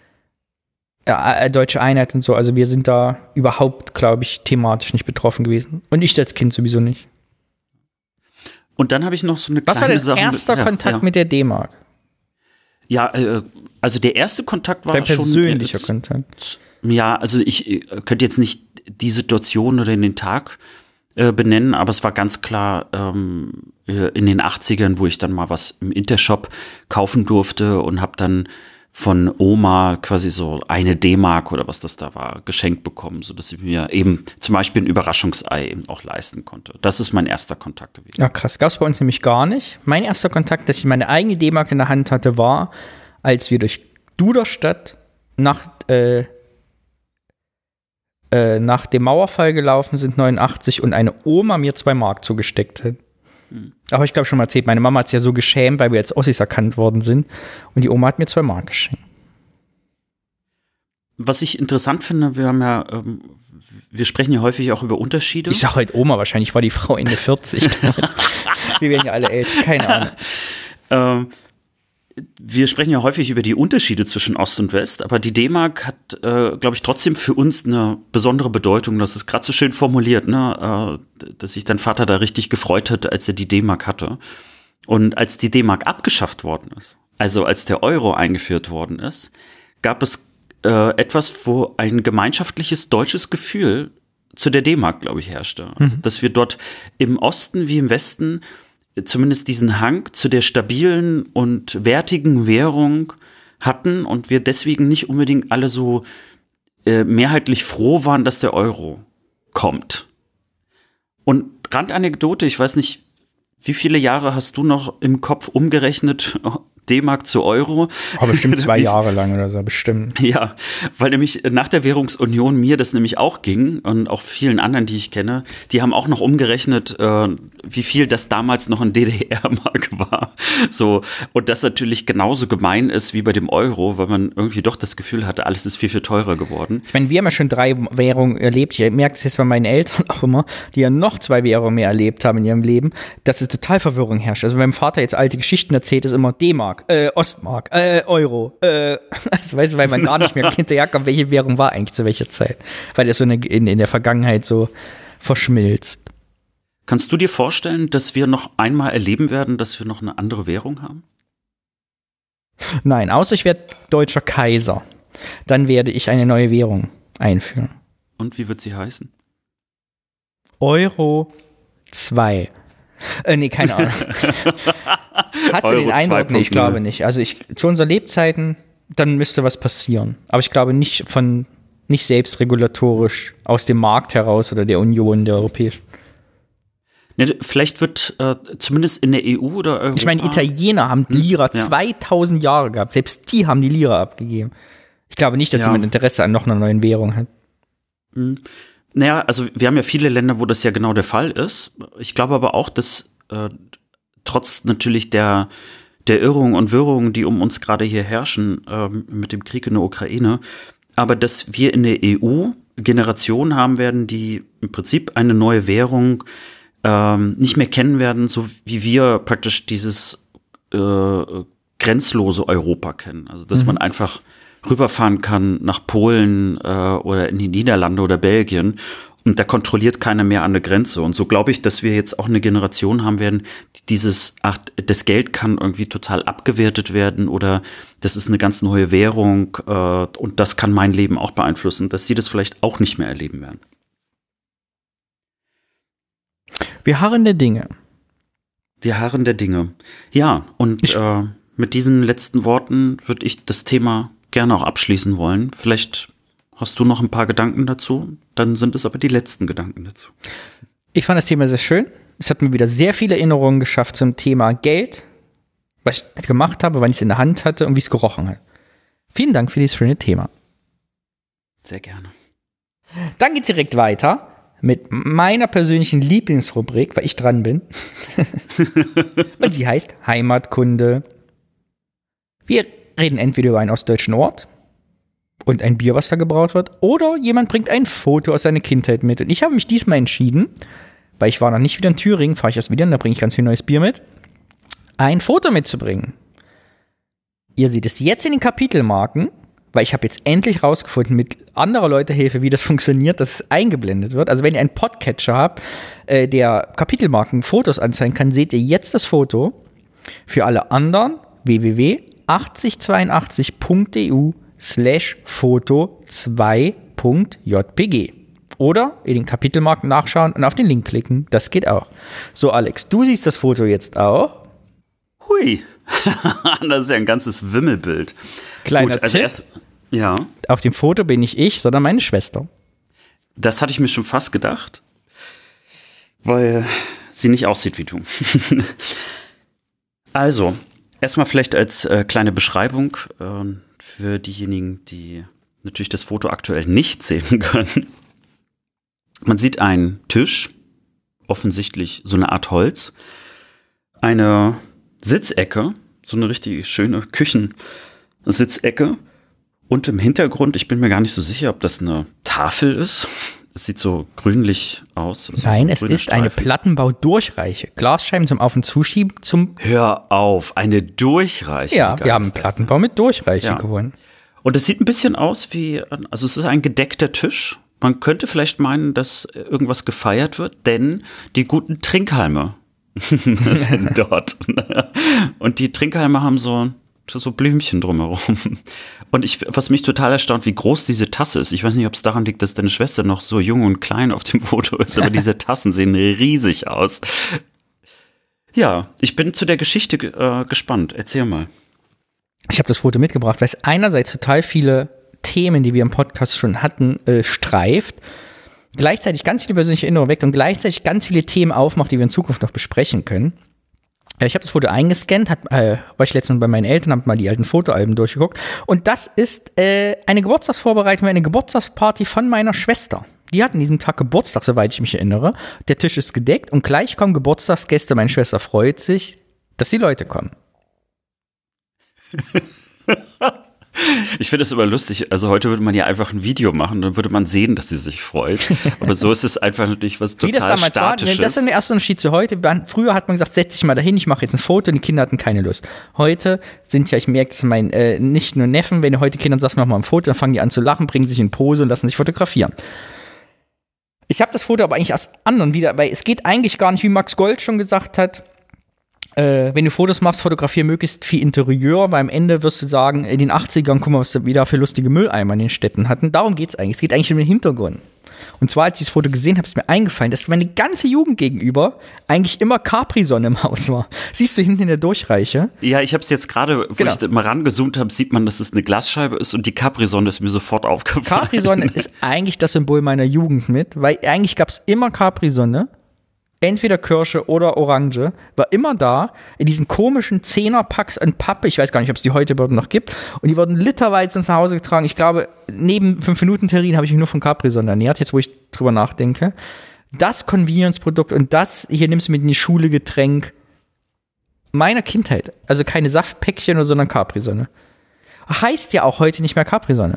äh, deutsche Einheit und so. Also wir sind da überhaupt, glaube ich, thematisch nicht betroffen gewesen. Und ich als Kind sowieso nicht. Und dann habe ich noch so eine Was kleine Sache. Was war dein erster ja, Kontakt ja. mit der D-Mark? Ja, äh, also der erste Kontakt war Dein schon persönlicher äh, Kontakt. Ja, also ich äh, könnte jetzt nicht die Situation oder den Tag äh, benennen, aber es war ganz klar ähm, in den achtzigern, wo ich dann mal was im Intershop kaufen durfte und habe dann von Oma quasi so eine D-Mark oder was das da war, geschenkt bekommen, sodass ich mir eben zum Beispiel ein Überraschungsei eben auch leisten konnte. Das ist mein erster Kontakt gewesen. Ja, krass. Gab es bei uns nämlich gar nicht. Mein erster Kontakt, dass ich meine eigene D-Mark in der Hand hatte, war, als wir durch Duderstadt nach, äh, äh, nach dem Mauerfall gelaufen sind, neunundachtzig, und eine Oma mir zwei Mark zugesteckt hat. Aber ich glaube schon mal erzählt, meine Mama hat sich ja so geschämt, weil wir als Ossis erkannt worden sind. Und die Oma hat mir zwei Mark geschenkt. Was ich interessant finde, wir haben ja, ähm, wir sprechen ja häufig auch über Unterschiede. Ich sag heute Oma, wahrscheinlich war die Frau Ende vierzig. Wir werden ja alle älter, keine Ahnung. ähm, Wir sprechen ja häufig über die Unterschiede zwischen Ost und West, aber die D-Mark hat, äh, glaube ich, trotzdem für uns eine besondere Bedeutung. Das ist gerade so schön formuliert, ne? äh, dass sich dein Vater da richtig gefreut hat, als er die D-Mark hatte. Und als die D-Mark abgeschafft worden ist, also als der Euro eingeführt worden ist, gab es äh, etwas, wo ein gemeinschaftliches deutsches Gefühl zu der D-Mark, glaube ich, herrschte. Also, mhm. dass wir dort im Osten wie im Westen zumindest diesen Hang zu der stabilen und wertigen Währung hatten und wir deswegen nicht unbedingt alle so äh, mehrheitlich froh waren, dass der Euro kommt. Und Randanekdote, ich weiß nicht, wie viele Jahre hast du noch im Kopf umgerechnet, D-Mark zu Euro? Aber bestimmt zwei Jahre lang oder so, bestimmt. Ja, weil nämlich nach der Währungsunion mir das nämlich auch ging und auch vielen anderen, die ich kenne, die haben auch noch umgerechnet, äh, wie viel das damals noch ein D D R-Mark war. So, und das natürlich genauso gemein ist wie bei dem Euro, weil man irgendwie doch das Gefühl hatte, alles ist viel, viel teurer geworden. Ich meine, wir haben ja schon drei Währungen erlebt. Ich merke das jetzt bei meinen Eltern auch immer, die ja noch zwei Währungen mehr erlebt haben in ihrem Leben, dass es total Verwirrung herrscht. Also wenn mein Vater jetzt alte Geschichten erzählt, ist immer D-Mark, äh, Ostmark, äh, Euro, äh, also weißt du, weil man gar nicht mehr hinterherkommt, welche Währung war eigentlich zu welcher Zeit, weil das so in, in, in der Vergangenheit so verschmilzt. Kannst du dir vorstellen, dass wir noch einmal erleben werden, dass wir noch eine andere Währung haben? Nein, außer ich werde deutscher Kaiser. Dann werde ich eine neue Währung einführen. Und wie wird sie heißen? Euro zwei. Äh, nee, keine Ahnung. Hast du den Eindruck? Nee, ich glaube nicht. Also ich, zu unseren Lebzeiten, dann müsste was passieren. Aber ich glaube nicht von, nicht selbstregulatorisch aus dem Markt heraus oder der Union, der europäischen. Ne, vielleicht wird äh, zumindest in der E U oder Europa. Ich meine, Italiener haben die Lira hm, ja. zweitausend Jahre gehabt. Selbst die haben die Lira abgegeben. Ich glaube nicht, dass ja. jemand Interesse an noch einer neuen Währung hat. Hm. Naja, also wir haben ja viele Länder, wo das ja genau der Fall ist. Ich glaube aber auch, dass äh, trotz natürlich der, der Irrungen und Wirrungen, die um uns gerade hier herrschen, äh, mit dem Krieg in der Ukraine, aber dass wir in der E U Generationen haben werden, die im Prinzip eine neue Währung ähm, nicht mehr kennen werden, so wie wir praktisch dieses äh, grenzlose Europa kennen. Also dass mhm. man einfach rüberfahren kann nach Polen äh, oder in die Niederlande oder Belgien und da kontrolliert keiner mehr an der Grenze. Und so glaube ich, dass wir jetzt auch eine Generation haben werden, die dieses, ach, das Geld kann irgendwie total abgewertet werden oder das ist eine ganz neue Währung äh, und das kann mein Leben auch beeinflussen, dass sie das vielleicht auch nicht mehr erleben werden. Wir harren der Dinge. Wir harren der Dinge. Ja, und äh, mit diesen letzten Worten würde ich das Thema gerne auch abschließen wollen. Vielleicht hast du noch ein paar Gedanken dazu, dann sind es aber die letzten Gedanken dazu. Ich fand das Thema sehr schön. Es hat mir wieder sehr viele Erinnerungen geschafft zum Thema Geld, was ich gemacht habe, wann ich es in der Hand hatte und wie es gerochen hat. Vielen Dank für dieses schöne Thema. Sehr gerne. Dann geht es direkt weiter mit meiner persönlichen Lieblingsrubrik, weil ich dran bin. Und sie heißt Heimatkunde. Wir reden entweder über einen ostdeutschen Ort und ein Bier, was da gebraut wird, oder jemand bringt ein Foto aus seiner Kindheit mit. Und ich habe mich diesmal entschieden, weil ich war noch nicht wieder in Thüringen, fahre ich erst wieder und da bringe ich ganz viel neues Bier mit, ein Foto mitzubringen. Ihr seht es jetzt in den Kapitelmarken, weil ich habe jetzt endlich rausgefunden, mit anderer Leute Hilfe, wie das funktioniert, dass es eingeblendet wird. Also wenn ihr einen Podcatcher habt, äh, der Kapitelmarken Fotos anzeigen kann, seht ihr jetzt das Foto. Für alle anderen w w w punkt achtzig zweiundachtzig punkt e u slash foto zwei punkt j p g oder in den Kapitelmarken nachschauen und auf den Link klicken. Das geht auch. So, Alex, du siehst das Foto jetzt auch. Hui, das ist ja ein ganzes Wimmelbild. Kleiner Gut, also Tipp. Erst, ja. Auf dem Foto bin nicht ich, sondern meine Schwester. Das hatte ich mir schon fast gedacht, weil sie nicht aussieht wie du. Also, erstmal vielleicht als äh, kleine Beschreibung äh, für diejenigen, die natürlich das Foto aktuell nicht sehen können. Man sieht einen Tisch, offensichtlich so eine Art Holz, eine Sitzecke, so eine richtig schöne Küchensitzecke und im Hintergrund, ich bin mir gar nicht so sicher, ob das eine Tafel ist. Es sieht so grünlich aus. Also Nein, so es ist Streifen. eine Plattenbau-Durchreiche. Glasscheiben zum Auf- und Zuschieben zum... Hör auf, eine Durchreiche. Ja, wir haben einen Plattenbau mit Durchreiche ja. gewonnen. Und es sieht ein bisschen aus wie, also es ist ein gedeckter Tisch. Man könnte vielleicht meinen, dass irgendwas gefeiert wird, denn die guten Trinkhalme sind dort. Und die Trinkhalme haben so, so Blümchen drumherum. Und ich, was mich total erstaunt, wie groß diese Tasse ist. Ich weiß nicht, ob es daran liegt, dass deine Schwester noch so jung und klein auf dem Foto ist, aber diese Tassen sehen riesig aus. Ja, ich bin zu der Geschichte äh, gespannt. Erzähl mal. Ich habe das Foto mitgebracht, weil es einerseits total viele Themen, die wir im Podcast schon hatten, äh, streift, gleichzeitig ganz viele persönliche Erinnerungen weckt und gleichzeitig ganz viele Themen aufmacht, die wir in Zukunft noch besprechen können. Äh, ich habe das Foto eingescannt, hat, äh, war ich letztens bei meinen Eltern, habe mal die alten Fotoalben durchgeguckt und das ist äh, eine Geburtstagsvorbereitung, eine Geburtstagsparty von meiner Schwester. Die hat an diesem Tag Geburtstag, soweit ich mich erinnere. Der Tisch ist gedeckt und gleich kommen Geburtstagsgäste. Meine Schwester freut sich, dass die Leute kommen. Ich finde es immer lustig, also heute würde man ja einfach ein Video machen, dann würde man sehen, dass sie sich freut, aber so ist es einfach natürlich was total Wie das damals Statisches. War, das ist der erste Unterschied zu heute. Früher hat man gesagt, setz dich mal dahin, ich mache jetzt ein Foto und die Kinder hatten keine Lust. Heute sind ja, ich merke es mein, äh, nicht nur Neffen, wenn du heute Kindern sagst, mach mal ein Foto, dann fangen die an zu lachen, bringen sich in Pose und lassen sich fotografieren. Ich habe das Foto aber eigentlich aus anderen wieder, weil es geht eigentlich gar nicht, wie Max Gold schon gesagt hat, Äh, wenn du Fotos machst, fotografier möglichst viel Interieur, weil am Ende wirst du sagen, in den achtzigern, guck mal, was wir wieder für lustige Mülleimer in den Städten hatten. Darum geht's eigentlich. Es geht eigentlich um den Hintergrund. Und zwar, als ich dieses Foto gesehen habe, ist mir eingefallen, dass meine ganze Jugend gegenüber eigentlich immer Capri-Sonne im Haus war. Siehst du hinten in der Durchreiche? Ja, ich habe es jetzt gerade, wo Genau. ich mal rangezoomt habe, sieht man, dass es eine Glasscheibe ist und die Capri-Sonne ist mir sofort aufgefallen. Capri-Sonne ist eigentlich das Symbol meiner Jugend mit, weil eigentlich gab es immer Capri-Sonne. Entweder Kirsche oder Orange, war immer da, in diesen komischen Zehnerpacks an Pappe, ich weiß gar nicht, ob es die heute überhaupt noch gibt, und die wurden literweise ins Hause getragen. Ich glaube, neben fünf Minuten Terrinen habe ich mich nur von Capri-Sonne ernährt, jetzt wo ich drüber nachdenke. Das Convenience-Produkt und das, hier nimmst du mit in die Schule Getränk meiner Kindheit. Also keine Saftpäckchen, sondern Capri-Sonne. Heißt ja auch heute nicht mehr Capri-Sonne.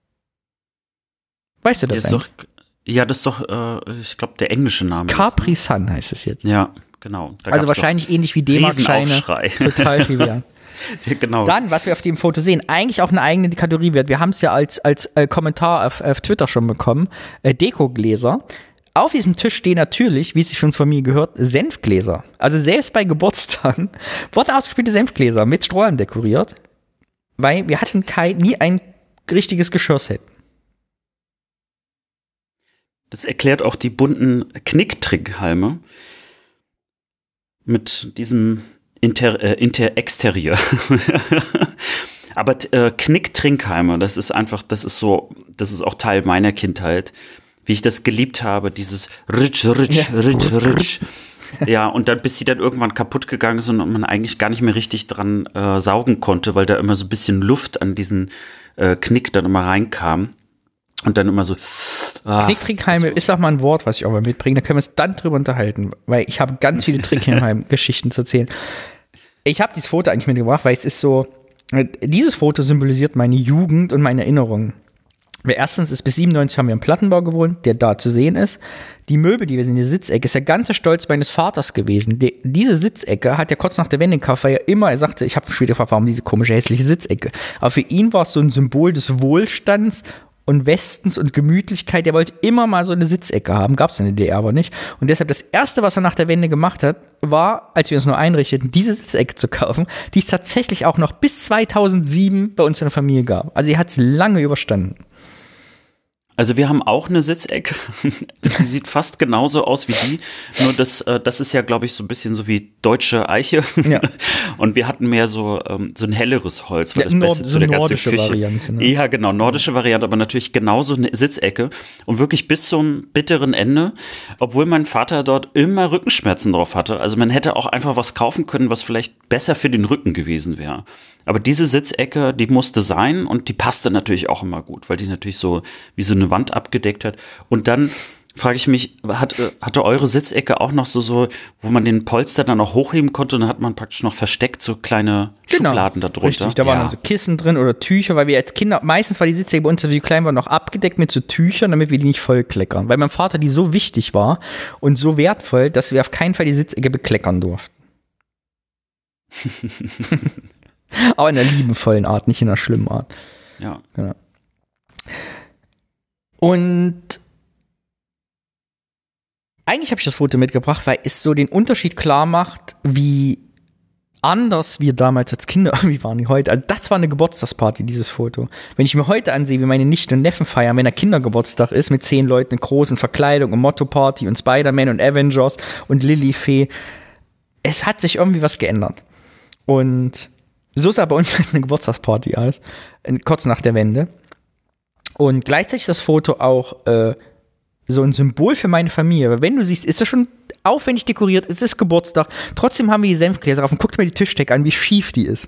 Weißt du das Ist eigentlich? doch, ja, das ist doch, äh, ich glaube, der englische Name. Capri jetzt, Sun heißt es jetzt. ne? Ja, genau. Da Also gab's wahrscheinlich ähnlich wie D-Mark-Scheine. Riesenaufschrei. Total trivial. Ja, genau. Dann, was wir auf dem Foto sehen, eigentlich auch eine eigene Kategorie wird. Wir haben es ja als, als äh, Kommentar auf, auf Twitter schon bekommen. Äh, Dekogläser. Auf diesem Tisch stehen natürlich, wie es sich für uns Familie gehört, Senfgläser. Also selbst bei Geburtstagen wurden ausgespielte Senfgläser mit Strohhalm dekoriert, weil wir hatten kein, nie ein richtiges Geschirrset. Das erklärt auch die bunten Knicktrickhalme mit diesem Inter, äh, Inter Exterieur. Aber äh, Knicktrinkhalme, das ist einfach, das ist so, das ist auch Teil meiner Kindheit, wie ich das geliebt habe, dieses Ritsch, Ritsch, Ja. Ritsch, Ritsch. Ja, und dann, bis sie dann irgendwann kaputt gegangen ist und man eigentlich gar nicht mehr richtig dran äh, saugen konnte, weil da immer so ein bisschen Luft an diesen äh, Knick dann immer reinkam. Und dann immer so. Ah, Knicktrickhalme ist auch mal ein Wort, was ich auch mal mitbringe. Da können wir uns dann drüber unterhalten, weil ich habe ganz viele Trickheim-Geschichten zu erzählen. Ich habe dieses Foto eigentlich mitgebracht, weil es ist so, dieses Foto symbolisiert meine Jugend und meine Erinnerungen. Weil erstens ist bis siebenundneunzig haben wir im Plattenbau gewohnt, der da zu sehen ist. Die Möbel, die wir sehen, die Sitzecke, ist der ganze Stolz meines Vaters gewesen. Die, diese Sitzecke hat er kurz nach der Wende gekauft, weil er immer, er sagte, ich habe später gefragt, warum diese komische, hässliche Sitzecke. Aber für ihn war es so ein Symbol des Wohlstands und Westens und Gemütlichkeit. Er wollte immer mal so eine Sitzecke haben, gab es in der D D R aber nicht. Und deshalb das Erste, was er nach der Wende gemacht hat, war, als wir uns nur einrichteten, diese Sitzecke zu kaufen, die es tatsächlich auch noch bis zweitausendsieben bei uns in der Familie gab. Also er hat es lange überstanden. Also wir haben auch eine Sitzecke. Sie sieht fast genauso aus wie die. Nur das, äh, das ist ja, glaube ich, so ein bisschen so wie deutsche Eiche. Ja. Und wir hatten mehr so, ähm, so ein helleres Holz, weil Ja, das Nord- Beste so zu der ganzen nordische Küche. Variante, ne? Ja, genau, nordische Variante, aber natürlich genauso eine Sitzecke. Und wirklich bis zum bitteren Ende, obwohl mein Vater dort immer Rückenschmerzen drauf hatte. Also man hätte auch einfach was kaufen können, was vielleicht besser für den Rücken gewesen wäre. Aber diese Sitzecke, die musste sein und die passte natürlich auch immer gut, weil die natürlich so wie so eine Wand abgedeckt hat. Und dann frage ich mich, hat, hatte eure Sitzecke auch noch so, so, wo man den Polster dann auch hochheben konnte und dann hat man praktisch noch versteckt so kleine Genau. Schubladen da drunter? Richtig, da waren dann so Kissen drin oder Tücher, weil wir als Kinder, meistens war die Sitzecke bei uns, als wir klein waren, noch abgedeckt mit so Tüchern, damit wir die nicht voll kleckern. Weil meinem Vater die so wichtig war und so wertvoll, dass wir auf keinen Fall die Sitzecke bekleckern durften. Aber in einer liebevollen Art, nicht in einer schlimmen Art. Ja. Ja. Und eigentlich habe ich das Foto mitgebracht, weil es so den Unterschied klar macht, wie anders wir damals als Kinder irgendwie waren wie heute. Also das war eine Geburtstagsparty, dieses Foto. Wenn ich mir heute ansehe, wie meine Nichten und Neffen feiern, wenn der Kindergeburtstag ist, mit zehn Leuten in großen Verkleidung und Motto-Party und Spider-Man und Avengers und Lilifee, es hat sich irgendwie was geändert. Und so sah bei uns eine Geburtstagsparty aus, kurz nach der Wende. Und gleichzeitig das Foto auch äh, so ein Symbol für meine Familie. Weil wenn du siehst, ist das schon aufwendig dekoriert, es ist Geburtstag, trotzdem haben wir die Senfgläser drauf und guckt mir die Tischdecke an, wie schief die ist.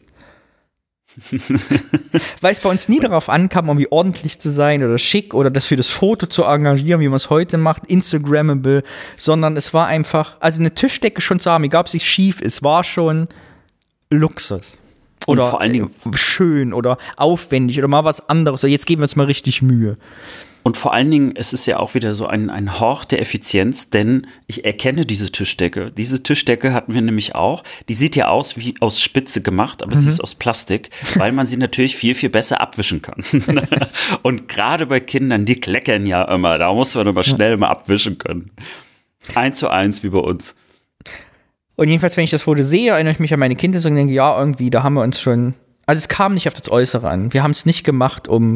Weil es bei uns nie darauf ankam, irgendwie ordentlich zu sein oder schick oder das für das Foto zu engagieren, wie man es heute macht, Instagrammable, sondern es war einfach, also eine Tischdecke schon zu haben, egal ob sie schief ist, war schon Luxus. Und Oder vor allen Dingen schön oder aufwendig oder mal was anderes. Oder jetzt geben wir uns mal richtig Mühe. Und vor allen Dingen, es ist ja auch wieder so ein, ein Hort der Effizienz, denn ich erkenne diese Tischdecke. Diese Tischdecke hatten wir nämlich auch. Die sieht ja aus wie aus Spitze gemacht, aber mhm. sie ist aus Plastik, weil man sie natürlich viel, viel besser abwischen kann. Und gerade bei Kindern, die kleckern ja immer. Da muss man aber schnell mal abwischen können. Eins zu eins wie bei uns. Und jedenfalls, wenn ich das Foto sehe, erinnere ich mich an meine Kindheit und denke, ja, irgendwie, da haben wir uns schon, also es kam nicht auf das Äußere an. Wir haben es nicht gemacht, um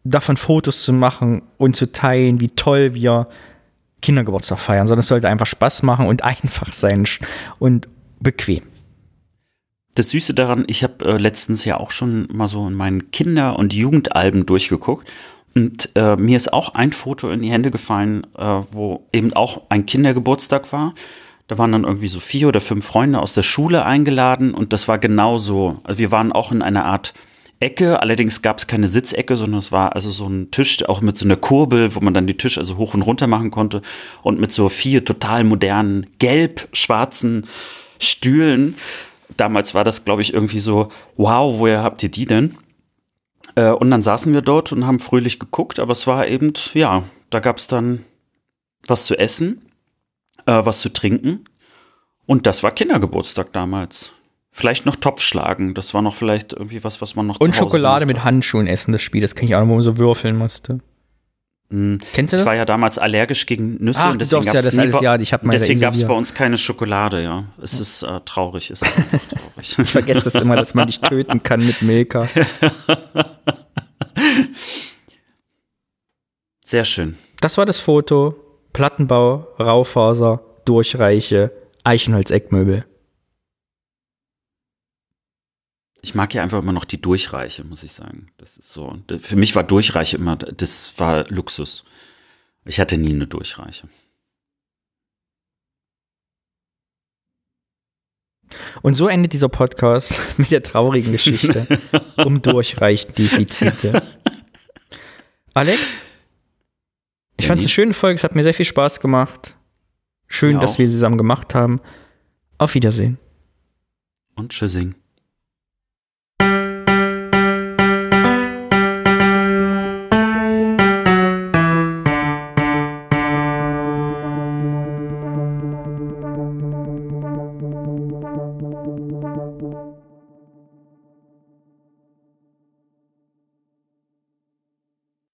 davon Fotos zu machen und zu teilen, wie toll wir Kindergeburtstag feiern, sondern es sollte einfach Spaß machen und einfach sein und bequem. Das Süße daran, ich habe äh, letztens ja auch schon mal so in meinen Kinder- und Jugendalben durchgeguckt und äh, mir ist auch ein Foto in die Hände gefallen, äh, wo eben auch ein Kindergeburtstag war. Da waren dann irgendwie so vier oder fünf Freunde aus der Schule eingeladen und das war genauso. Also wir waren auch in einer Art Ecke, allerdings gab es keine Sitzecke, sondern es war also so ein Tisch, auch mit so einer Kurbel, wo man dann die Tische also hoch und runter machen konnte und mit so vier total modernen, gelb-schwarzen Stühlen. Damals war das, glaube ich, irgendwie so, wow, woher habt ihr die denn? Äh, und dann saßen wir dort und haben fröhlich geguckt, aber es war eben, ja, da gab es dann was zu essen, äh, was zu trinken und das war Kindergeburtstag damals. Vielleicht noch Topf schlagen, das war noch vielleicht irgendwie was, was man noch und zu Hause Schokolade gemacht mit Handschuhen essen, das Spiel, das kenne ich auch noch, wo man so würfeln musste. Mm, Kennst du das? Ich war ja damals allergisch gegen Nüsse Ach, und deswegen gab ja, es das alles, ja, ich hab mal deswegen gab es Isolier. bei uns keine Schokolade, ja. Es ist äh, traurig, es ist einfach traurig. Ich vergesse das immer, dass man dich töten kann mit Milka. Sehr schön. Das war das Foto. Plattenbau, Raufaser, Durchreiche, Eichenholz-Eckmöbel. Ich mag ja einfach immer noch die Durchreiche, muss ich sagen. Das ist so. Für mich war Durchreiche immer, das war Luxus. Ich hatte nie eine Durchreiche. Und so endet dieser Podcast mit der traurigen Geschichte um Durchreichdefizite. Alex, ich fand es eine schöne Folge, es hat mir sehr viel Spaß gemacht. Schön, Mir dass auch. wir sie zusammen gemacht haben. Auf Wiedersehen. Und tschüssing.